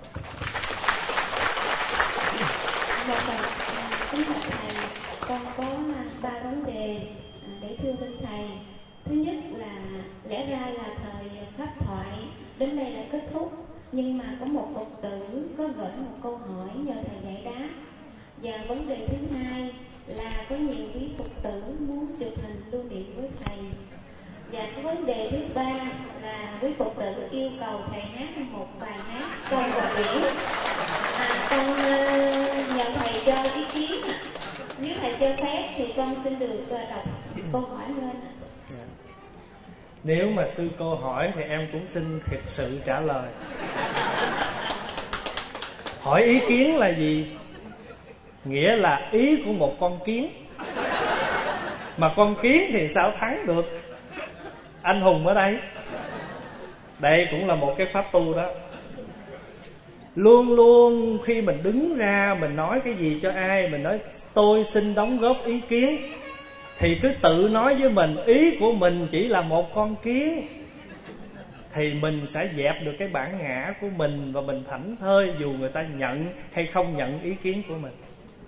Kính thưa thầy, con có ba vấn đề để thưa bên thầy. Thứ nhất là lẽ ra là thời pháp thoại đến đây là kết thúc, nhưng mà có một Phật tử có gửi một câu hỏi nhờ thầy giải đáp. Và vấn đề thứ hai là có nhiều quý Phật tử muốn chụp hình lưu niệm với thầy. Và cái vấn đề thứ ba là quý Phật tử yêu cầu thầy hát một bài hát câu một điển. À, con uh, nhờ thầy cho ý kiến. Nếu thầy cho phép thì con xin được uh, đọc câu hỏi lên. Nếu mà sư cô hỏi thì em cũng xin thực sự trả lời. Hỏi ý kiến là gì? Nghĩa là ý của một con kiến. Mà con kiến thì sao thắng được anh hùng ở đây? Đây cũng là một cái pháp tu đó. Luôn luôn khi mình đứng ra mình nói cái gì cho ai, mình nói tôi xin đóng góp ý kiến, thì cứ tự nói với mình ý của mình chỉ là một con kiến, thì mình sẽ dẹp được cái bản ngã của mình và mình thảnh thơi dù người ta nhận hay không nhận ý kiến của mình.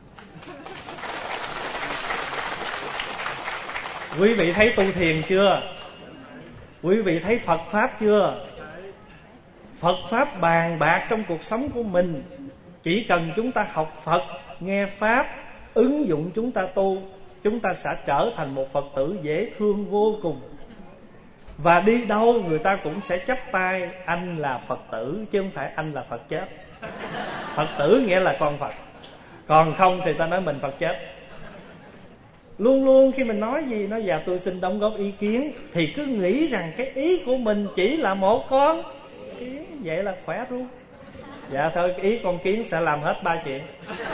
Quý vị thấy tu thiền chưa? Quý vị thấy Phật Pháp chưa? Phật Pháp bàn bạc trong cuộc sống của mình. Chỉ cần chúng ta học Phật, nghe Pháp, ứng dụng chúng ta tu, chúng ta sẽ trở thành một Phật tử dễ thương vô cùng. Và đi đâu người ta cũng sẽ chắp tay anh là Phật tử, chứ không phải anh là Phật chết. Phật tử nghĩa là con Phật, còn không thì ta nói mình Phật chết. Luôn luôn khi mình nói gì nói dạ tôi xin đóng góp ý kiến, thì cứ nghĩ rằng cái ý của mình chỉ là một con kiến, vậy là khỏe luôn. Dạ thôi, ý con kiến sẽ làm hết ba chuyện.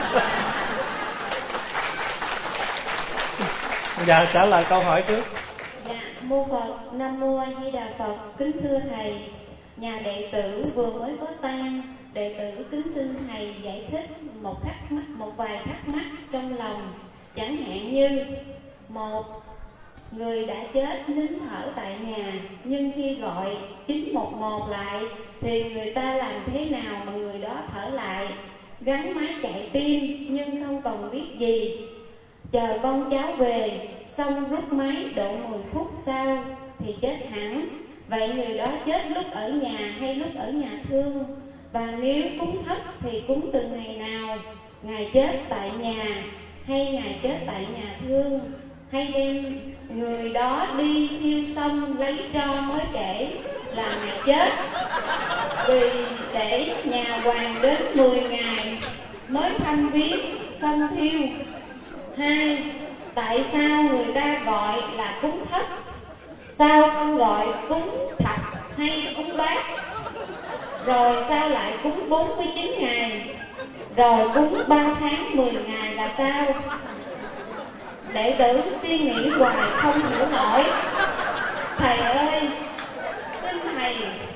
Dạ trả lời câu hỏi trước. Dạ mô Phật, Nam mô A Di Đà Phật. Kính thưa thầy, nhà đệ tử vừa mới có tang đệ tử kính xin thầy giải thích một thắc mắc, một vài thắc mắc trong lòng. Chẳng hạn như: một, người đã chết nín thở tại nhà, nhưng khi gọi chín một một lại thì người ta làm thế nào mà người đó thở lại? Gắn máy chạy tim nhưng không còn biết gì, chờ con cháu về xong rút máy độ mười phút sau thì chết hẳn. Vậy người đó chết lúc ở nhà hay lúc ở nhà thương? Và nếu cúng thất thì cúng từ ngày nào? Ngày chết tại nhà hay ngày chết tại nhà thương? Hay đem người đó đi thiêu xong lấy tro mới kể là ngày chết? Vì để nhà hoàng đến mười ngày mới thăm viếng xong thiêu. Hai, tại sao người ta gọi là cúng thất, sao không gọi cúng thập hay cúng bát? Rồi sao lại cúng bốn mươi chín ngày, rồi cúng ba tháng mười ngày là sao? Đệ tử suy nghĩ hoài không hiểu nổi. Thầy ơi, xin thầy,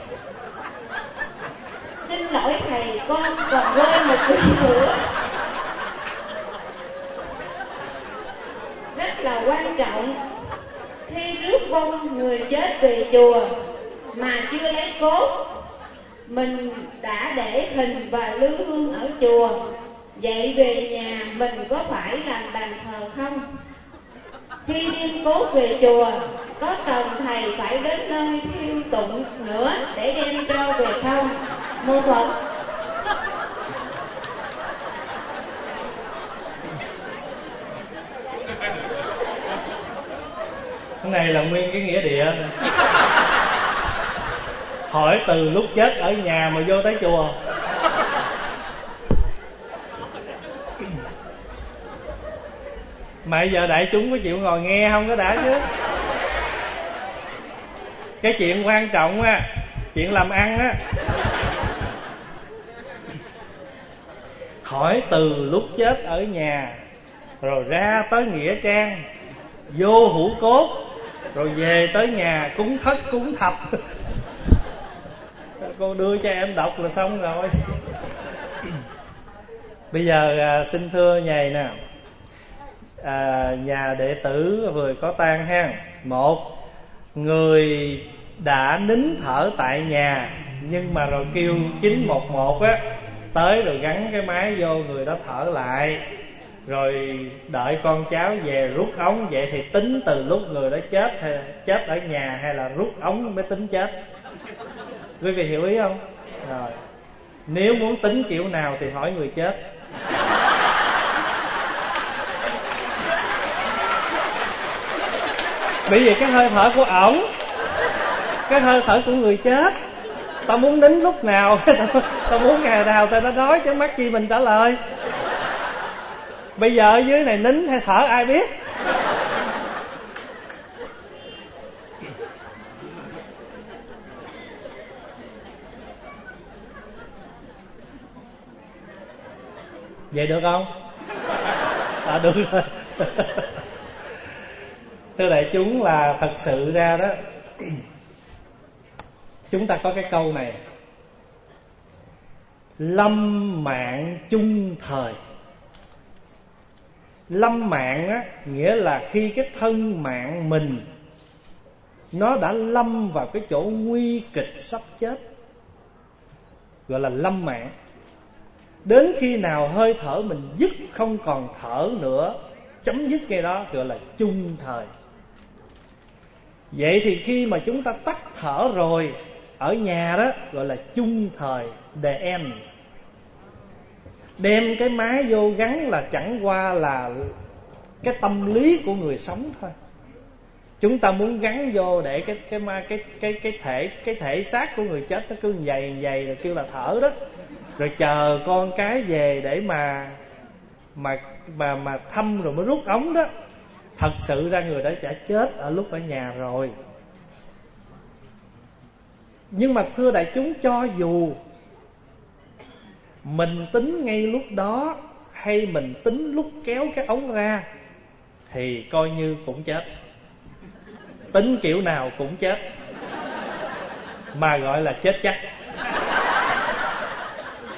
xin lỗi thầy, con còn quên một việc nữa rất là quan trọng. Khi rước vong người chết về chùa mà chưa lấy cốt, mình đã để hình và lư hương ở chùa, vậy về nhà mình có phải làm bàn thờ không? Khi đem cốt về chùa, có cần thầy phải đến nơi thiêu tụng nữa để đem tro về không? Mô Phật. Cái này là nguyên cái nghĩa địa. Hỏi từ lúc chết ở nhà mà vô tới chùa. Mà giờ đại chúng có chịu ngồi nghe không có đã chứ? Cái chuyện quan trọng á, chuyện làm ăn á, hỏi từ lúc chết ở nhà rồi ra tới nghĩa trang, vô hũ cốt, rồi về tới nhà cúng thất cúng thập. Cô đưa cho em đọc là xong rồi. Bây giờ à, xin thưa nhầy nè, à, nhà đệ tử vừa có tang ha. Một, người đã nín thở tại nhà, nhưng mà rồi kêu chín một một á, tới rồi gắn cái máy vô, người đó thở lại, rồi đợi con cháu về rút ống. Vậy thì tính từ lúc người đó chết hay chết ở nhà, hay là rút ống mới tính chết? Quý vị hiểu ý không? Rồi, nếu muốn tính kiểu nào thì hỏi người chết. Bởi vì cái hơi thở của ổng, cái hơi thở của người chết, tao muốn nín lúc nào, tao muốn ngày nào tao đã nói, chứ mắc chi mình trả lời. Bây giờ ở dưới này nín hay thở ai biết? Vậy được không? À, được rồi. Thưa đại chúng, là thật sự ra đó, chúng ta có cái câu này: lâm mạng chung thời. Lâm mạng á, nghĩa là khi cái thân mạng mình nó đã lâm vào cái chỗ nguy kịch sắp chết, gọi là lâm mạng. Đến khi nào hơi thở mình dứt, không còn thở nữa, chấm dứt cái đó, gọi là chung thời. Vậy thì khi mà chúng ta tắt thở rồi ở nhà đó, gọi là chung thời, the end. Đem cái máy vô gắn là chẳng qua là cái tâm lý của người sống thôi. Chúng ta muốn gắn vô để cái cái cái cái cái thể cái thể xác của người chết nó cứ dày dày rồi kêu là thở đó, rồi chờ con cái về để mà mà mà mà thăm rồi mới rút ống đó. Thật sự ra người đó đã chết ở lúc ở nhà rồi. Nhưng mà thưa đại chúng, cho dù mình tính ngay lúc đó hay mình tính lúc kéo cái ống ra thì coi như cũng chết. Tính kiểu nào cũng chết, mà gọi là chết chắc.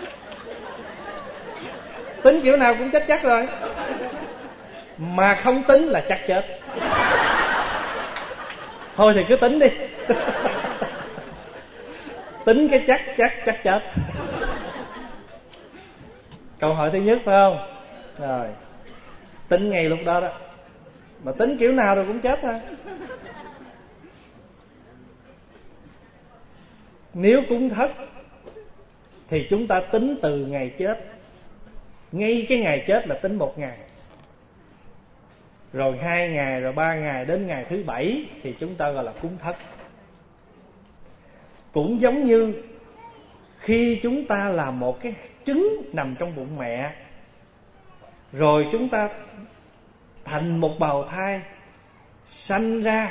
Tính kiểu nào cũng chết chắc rồi. Mà không tính là chắc chết. Thôi thì cứ tính đi. Tính cái chắc chắc chắc chết. Câu hỏi thứ nhất phải không? Rồi, tính ngay lúc đó đó. Mà tính kiểu nào rồi cũng chết thôi. Nếu cúng thất thì chúng ta tính từ ngày chết. Ngay cái ngày chết là tính một ngày, rồi hai ngày, rồi ba ngày, đến ngày thứ bảy thì chúng ta gọi là cúng thất. Cũng giống như khi chúng ta là một cái trứng nằm trong bụng mẹ, rồi chúng ta thành một bào thai, sanh ra.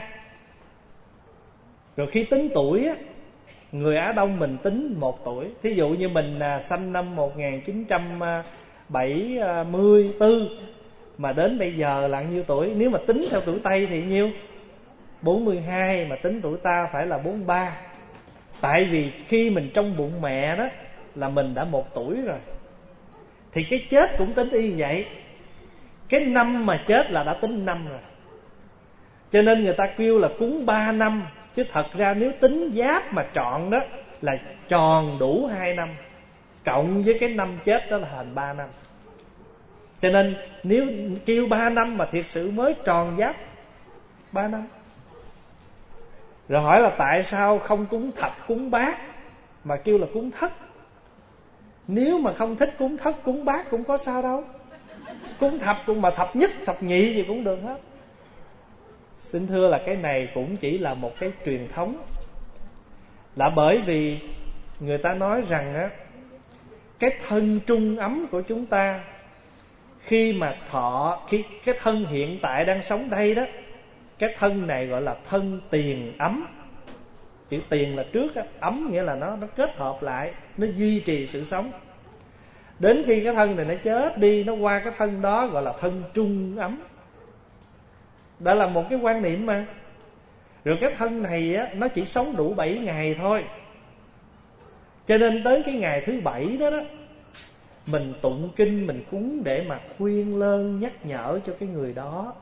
Rồi khi tính tuổi á, người Á Đông mình tính một tuổi. Thí dụ như mình à, sanh năm một nghìn chín trăm bảy mươi tư, mà đến bây giờ là nhiêu tuổi? Nếu mà tính theo tuổi Tây thì nhiêu? bốn mươi hai, mà tính tuổi ta phải là bốn mươi ba. Tại vì khi mình trong bụng mẹ đó là mình đã một tuổi rồi. Thì cái chết cũng tính y vậy. Cái năm mà chết là đã tính năm rồi. Cho nên người ta kêu là cúng ba năm. Chứ thật ra nếu tính giáp mà trọn đó là tròn đủ hai năm, cộng với cái năm chết đó là thành ba năm. Cho nên nếu kêu ba năm mà thiệt sự mới tròn giáp ba năm. Rồi hỏi là tại sao không cúng thập cúng bát mà kêu là cúng thất? Nếu mà không thích cúng thất cúng bát cũng có sao đâu. Cúng thập cũng mà thập nhất thập nhị gì cũng được hết. Xin thưa là cái này cũng chỉ là một cái truyền thống. Là bởi vì người ta nói rằng á, cái thân trung ấm của chúng ta khi mà thọ, khi cái thân hiện tại đang sống đây đó, cái thân này gọi là thân tiền ấm. Chữ tiền là trước á, ấm nghĩa là nó nó kết hợp lại, nó duy trì sự sống. Đến khi cái thân này nó chết đi, nó qua cái thân đó gọi là thân trung ấm. Đó là một cái quan niệm mà. Rồi cái thân này á, nó chỉ sống đủ bảy ngày thôi. Cho nên tới cái ngày thứ bảy đó đó, mình tụng kinh, mình cúng để mà khuyên lơn nhắc nhở cho cái người đó.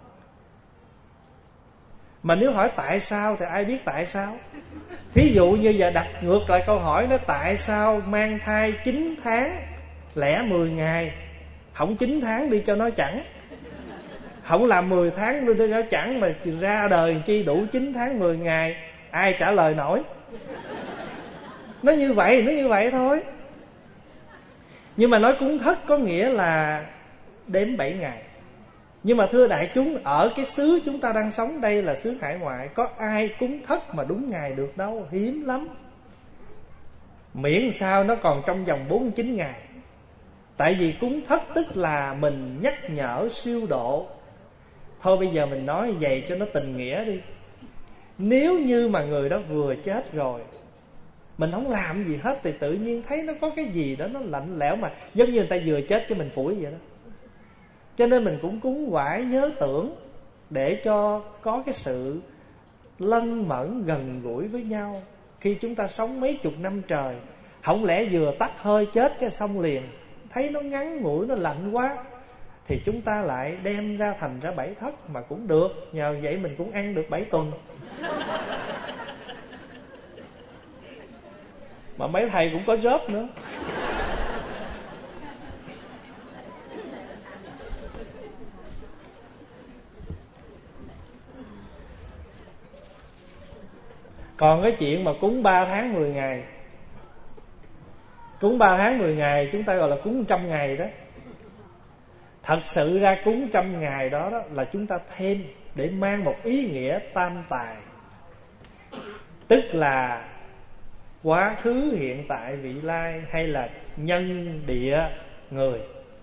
Mà nếu hỏi tại sao thì ai biết tại sao. Thí dụ như giờ đặt ngược lại câu hỏi đó, tại sao mang thai chín tháng lẻ mười ngày, không chín tháng đi cho nó chẳng, không làm mười tháng đi cho nó chẳng, mà ra đời chi đủ chín tháng mười ngày, ai trả lời nổi. Nó như vậy, nó như vậy thôi. Nhưng mà nói cúng thất có nghĩa là đếm bảy ngày. Nhưng mà thưa đại chúng, ở cái xứ chúng ta đang sống đây là xứ hải ngoại, có ai cúng thất mà đúng ngày được đâu, hiếm lắm. Miễn sao nó còn trong vòng bốn mươi chín ngày. Tại vì cúng thất tức là mình nhắc nhở siêu độ. Thôi bây giờ mình nói vậy cho nó tình nghĩa đi. Nếu như mà người đó vừa chết rồi, mình không làm gì hết, thì tự nhiên thấy nó có cái gì đó nó lạnh lẽo, mà giống như người ta vừa chết cái mình phủi vậy đó. Cho nên mình cũng cúng quải nhớ tưởng, để cho có cái sự lân mẫn gần gũi với nhau. Khi chúng ta sống mấy chục năm trời, không lẽ vừa tắt hơi chết cái xong liền, thấy nó ngắn ngủi, nó lạnh quá, thì chúng ta lại đem ra thành ra bảy thất mà cũng được. Nhờ vậy mình cũng ăn được bảy tuần. Mà mấy thầy cũng có job nữa. Còn cái chuyện mà cúng ba tháng mười ngày, cúng ba tháng mười ngày chúng ta gọi là cúng trăm ngày đó. Thật sự ra cúng trăm ngày đó, đó là chúng ta thêm để mang một ý nghĩa tam tài. Tức là quá khứ, hiện tại, vị lai, hay là nhân địa người.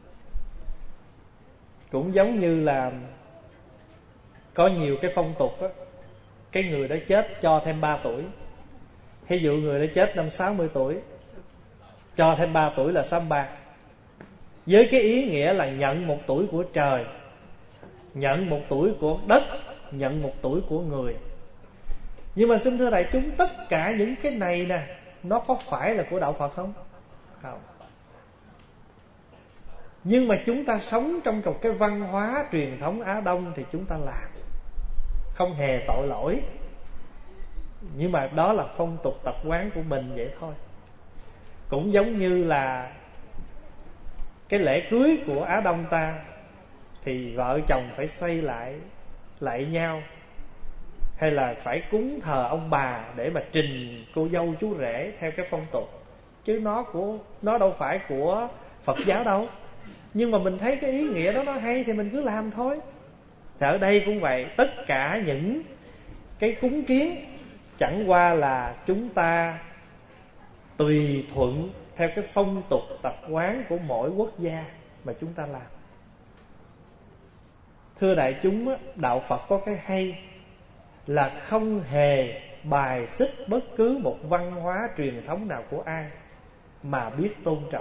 Cũng giống như là có nhiều cái phong tục đó, cái người đó chết cho thêm ba tuổi. Ví dụ người đó chết năm sáu mươi tuổi, cho thêm ba tuổi là sáu mươi ba. Với cái ý nghĩa là nhận một tuổi của trời, nhận một tuổi của đất, nhận một tuổi của người. Nhưng mà xin thưa đại chúng, tất cả những cái này nè, nó có phải là của đạo Phật không? Không. Nhưng mà chúng ta sống trong một cái văn hóa truyền thống Á Đông thì chúng ta làm không hề tội lỗi. Nhưng mà đó là phong tục tập quán của mình vậy thôi. Cũng giống như là cái lễ cưới của Á Đông ta, thì vợ chồng phải xoay lại lại nhau, hay là phải cúng thờ ông bà để mà trình cô dâu chú rể theo cái phong tục. Chứ nó của nó đâu phải của Phật giáo đâu. Nhưng mà mình thấy cái ý nghĩa đó nó hay thì mình cứ làm thôi. Thì ở đây cũng vậy, tất cả những cái cúng kiến chẳng qua là chúng ta tùy thuận theo cái phong tục tập quán của mỗi quốc gia mà chúng ta làm. Thưa đại chúng, đạo Phật có cái hay là không hề bài xích bất cứ một văn hóa truyền thống nào của ai, mà biết tôn trọng.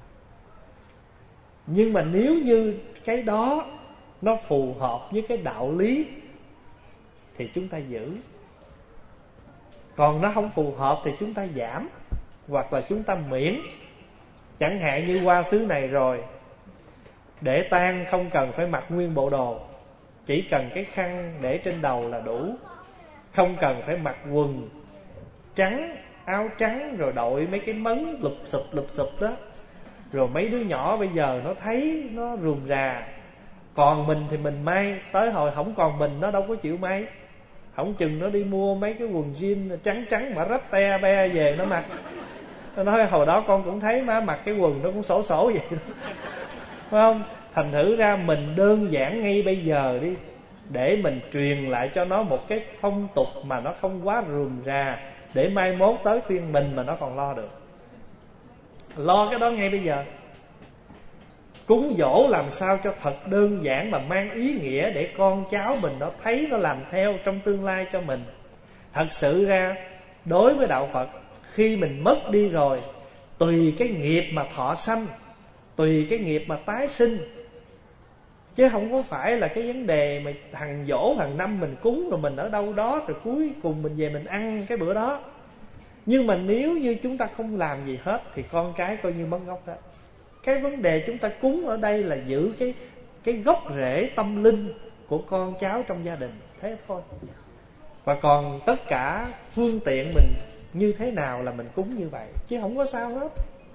Nhưng mà nếu như cái đó nó phù hợp với cái đạo lý thì chúng ta giữ. Còn nó không phù hợp thì chúng ta giảm, hoặc là chúng ta miễn. Chẳng hạn như qua xứ này rồi, để tang không cần phải mặc nguyên bộ đồ, chỉ cần cái khăn để trên đầu là đủ. Không cần phải mặc quần trắng, áo trắng, rồi đội mấy cái mấn lụp xụp lụp xụp đó. Rồi mấy đứa nhỏ bây giờ nó thấy nó rườm rà. Còn mình thì mình may, tới hồi không còn mình nó đâu có chịu may. Không chừng nó đi mua mấy cái quần jean trắng trắng mà rách te be về nó mặc. Nó nói hồi đó con cũng thấy má mặc cái quần nó cũng sổ sổ vậy đó. Phải không? Thành thử ra mình đơn giản ngay bây giờ đi, để mình truyền lại cho nó một cái phong tục mà nó không quá rườm rà, để mai mốt tới phiên mình mà nó còn lo được. Lo cái đó ngay bây giờ. Cúng dỗ làm sao cho thật đơn giản mà mang ý nghĩa, để con cháu mình nó thấy, nó làm theo trong tương lai cho mình. Thật sự ra đối với đạo Phật, khi mình mất đi rồi, tùy cái nghiệp mà thọ sanh, tùy cái nghiệp mà tái sinh, chứ không có phải là cái vấn đề mà hàng dỗ hàng năm mình cúng rồi mình ở đâu đó, rồi cuối cùng mình về mình ăn cái bữa đó. Nhưng mà nếu như chúng ta không làm gì hết thì con cái coi như mất gốc đó. Cái vấn đề chúng ta cúng ở đây là giữ cái cái gốc rễ tâm linh của con cháu trong gia đình, thế thôi. Và còn tất cả phương tiện mình như thế nào là mình cúng như vậy, chứ không có sao hết.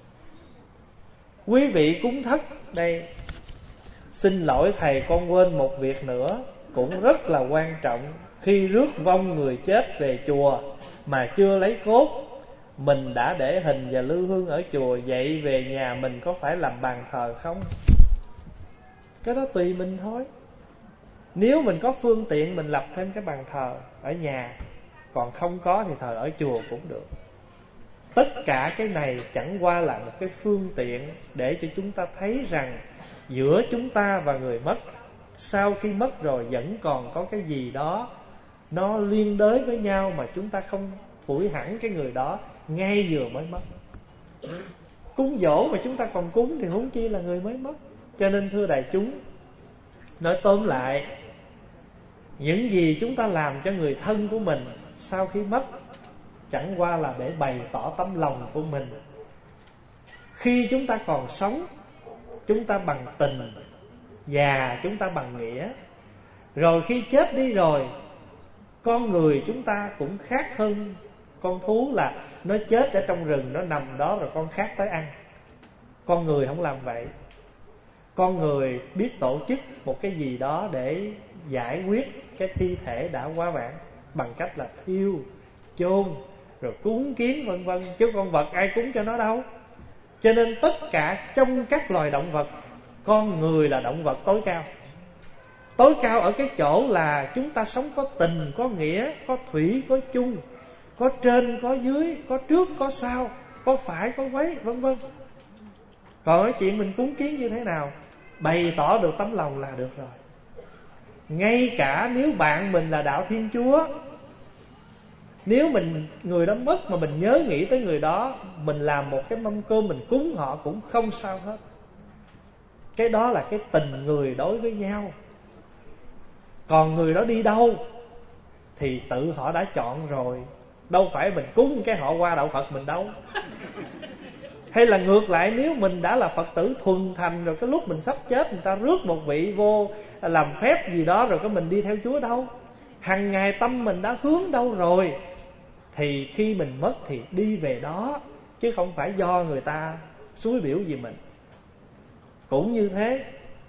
Quý vị cúng thất đây, xin lỗi thầy con quên một việc nữa cũng rất là quan trọng. Khi rước vong người chết về chùa mà chưa lấy cốt, mình đã để hình và lư hương ở chùa, vậy về nhà mình có phải làm bàn thờ không? Cái đó tùy mình thôi. Nếu mình có phương tiện mình lập thêm cái bàn thờ ở nhà, còn không có thì thờ ở chùa cũng được. Tất cả cái này chẳng qua là một cái phương tiện để cho chúng ta thấy rằng giữa chúng ta và người mất, sau khi mất rồi vẫn còn có cái gì đó nó liên đới với nhau, mà chúng ta không phủi hẳn cái người đó ngay vừa mới mất. Cúng dỗ mà chúng ta còn cúng thì huống chi là người mới mất. Cho nên thưa đại chúng, nói tóm lại, những gì chúng ta làm cho người thân của mình sau khi mất chẳng qua là để bày tỏ tấm lòng của mình. Khi chúng ta còn sống, chúng ta bằng tình, già chúng ta bằng nghĩa. Rồi khi chết đi rồi, con người chúng ta cũng khác hơn con thú, là nó chết ở trong rừng, nó nằm đó rồi con khác tới ăn. Con người không làm vậy. Con người biết tổ chức một cái gì đó để giải quyết cái thi thể đã quá vãng, bằng cách là thiêu, chôn, rồi cúng kiến vân vân. Chứ con vật ai cúng cho nó đâu. Cho nên tất cả trong các loài động vật, con người là động vật tối cao. Tối cao ở cái chỗ là chúng ta sống có tình, có nghĩa, có thủy, có chung, có trên, có dưới, có trước, có sau, có phải, có quấy, vân vân. Còn cái chuyện mình cúng kiến như thế nào, bày tỏ được tấm lòng là được rồi. Ngay cả nếu bạn mình là đạo Thiên Chúa, nếu mình người đó mất mà mình nhớ nghĩ tới người đó, mình làm một cái mâm cơm mình cúng họ cũng không sao hết. Cái đó là cái tình người đối với nhau. Còn người đó đi đâu thì tự họ đã chọn rồi. Đâu phải mình cúng cái họ qua đạo Phật mình đâu. Hay là ngược lại, nếu mình đã là Phật tử thuần thành rồi, cái lúc mình sắp chết người ta rước một vị vô làm phép gì đó rồi cái mình đi theo Chúa đâu? Hằng ngày tâm mình đã hướng đâu rồi? Thì khi mình mất thì đi về đó, chứ không phải do người ta xúi biểu gì mình. Cũng như thế,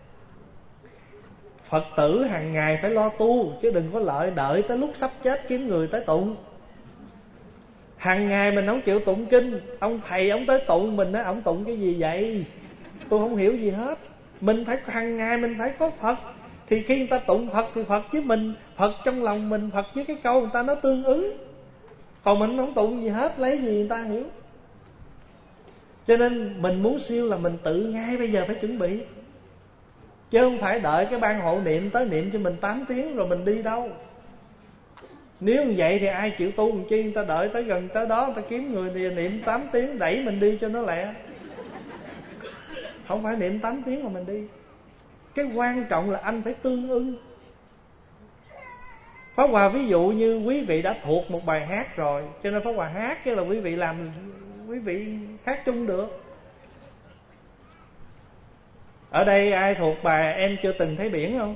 Phật tử hàng ngày phải lo tu, chứ đừng có lợi đợi tới lúc sắp chết kiếm người tới tụng. Hàng ngày mình không chịu tụng kinh, ông thầy ông tới tụng mình á, ông tụng cái gì vậy? Tôi không hiểu gì hết. Mình phải hàng ngày mình phải có Phật. Thì khi người ta tụng Phật thì Phật với mình, Phật trong lòng mình, Phật với cái câu người ta nó tương ứng. Còn mình không tụng gì hết, lấy gì người ta hiểu? Cho nên mình muốn siêu là mình tự ngay bây giờ phải chuẩn bị, chứ không phải đợi cái ban hộ niệm tới niệm cho mình tám tiếng rồi mình đi đâu. Nếu như vậy thì ai chịu tu làm chi? Người ta đợi tới gần tới đó, người ta kiếm người thì niệm tám tiếng đẩy mình đi cho nó lẹ. Không phải niệm tám tiếng mà mình đi. Cái quan trọng là anh phải tương ưng. Pháp Hòa ví dụ như quý vị đã thuộc một bài hát rồi, cho nên Pháp Hòa hát cái là quý vị làm, quý vị hát chung được. Ở đây ai thuộc bài Em Chưa Từng Thấy Biển không?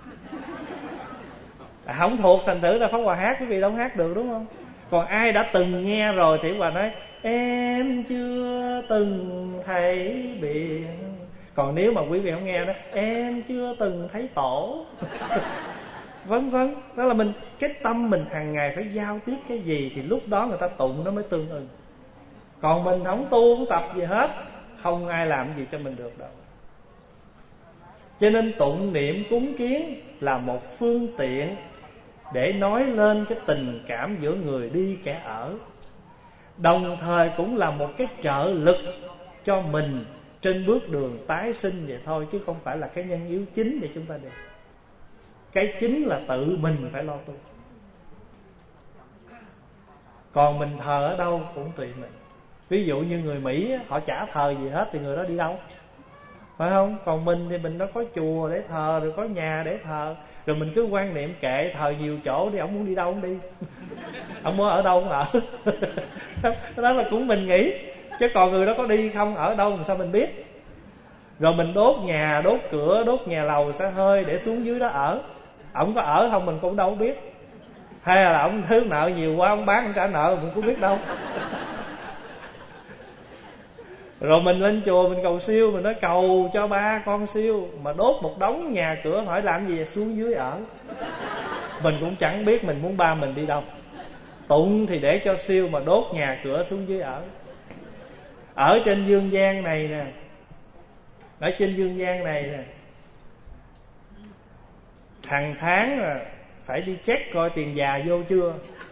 À, không thuộc, thành thử ra Pháp Hòa hát quý vị đâu hát được, đúng không? Còn ai đã từng nghe rồi thì Pháp Hòa nói em chưa từng thấy biển. Còn nếu mà quý vị không nghe đó, em chưa từng thấy tổ. Vân vân. Đó là mình, cái tâm mình hàng ngày phải giao tiếp cái gì thì lúc đó người ta tụng nó mới tương ưng. Còn mình không tu không tập gì hết, không ai làm gì cho mình được đâu. Cho nên tụng niệm cúng kiến là một phương tiện để nói lên cái tình cảm giữa người đi kẻ ở, đồng thời cũng là một cái trợ lực cho mình trên bước đường tái sinh vậy thôi, chứ không phải là cái nhân yếu chính để chúng ta đi. Cái chính là tự mình phải lo tu. Còn mình thờ ở đâu cũng tùy mình. Ví dụ như người Mỹ họ chả thờ gì hết thì người đó đi đâu, phải không? Còn mình thì mình nó có chùa để thờ, rồi có nhà để thờ, rồi mình cứ quan niệm kệ, thờ nhiều chỗ đi, ông muốn đi đâu ông đi. Ông muốn ở đâu ông ở. Đó là cũng mình nghĩ. Chứ còn người đó có đi không, ở đâu làm sao mình biết. Rồi mình đốt nhà, đốt cửa, đốt nhà lầu xe hơi để xuống dưới đó ở. Ông có ở không mình cũng đâu biết. Hay là ông thiếu nợ nhiều quá, ông bán ông trả nợ mình cũng biết đâu. Rồi mình lên chùa mình cầu siêu, mình nói cầu cho ba con siêu, mà đốt một đống nhà cửa hỏi làm gì, xuống dưới ở. Mình cũng chẳng biết mình muốn ba mình đi đâu. Tụng thì để cho siêu, mà đốt nhà cửa xuống dưới ở. Ở trên dương gian này nè, ở trên dương gian này nè, hàng tháng là phải đi check coi tiền già vô chưa.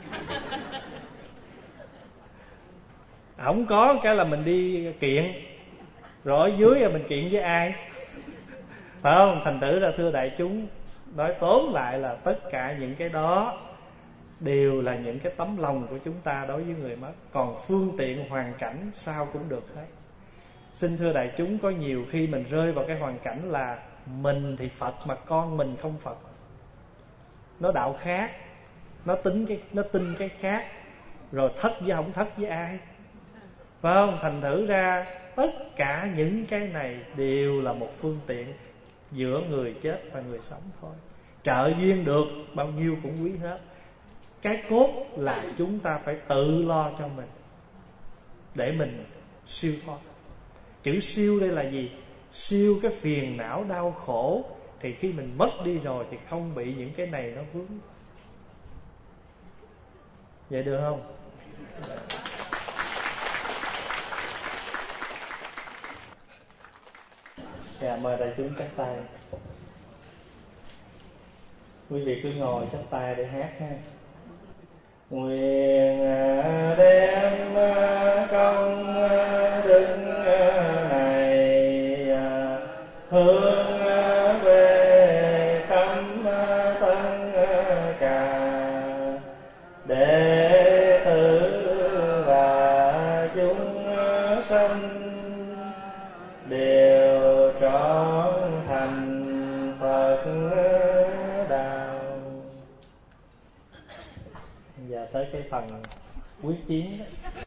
Không có cái là mình đi kiện. Rồi ở dưới là mình kiện với ai, phải không? Thành thử ra thưa đại chúng, nói tóm lại là tất cả những cái đó đều là những cái tấm lòng của chúng ta đối với người mất. Còn phương tiện hoàn cảnh sao cũng được hết. Xin thưa đại chúng, có nhiều khi mình rơi vào cái hoàn cảnh là mình thì Phật mà con mình không Phật. Nó đạo khác, nó tính cái nó tin cái khác, rồi thất với không thất với ai, phải không? Thành thử ra tất cả những cái này đều là một phương tiện giữa người chết và người sống thôi. Trợ duyên được bao nhiêu cũng quý hết. Cái cốt là chúng ta phải tự lo cho mình để mình siêu thoát. Chữ siêu đây là gì? Siêu cái phiền não đau khổ. Thì khi mình mất đi rồi thì không bị những cái này nó vướng. Vậy được không? Dạ, mời đại chúng chắp tay. Quý vị cứ ngồi chắp tay để hát ha. Nguyện đem công đức này hướng về khắp tất cả đệ tử và chúng sanh đều trọn thành Phật đạo. Giờ tới cái phần quyết chiến đó.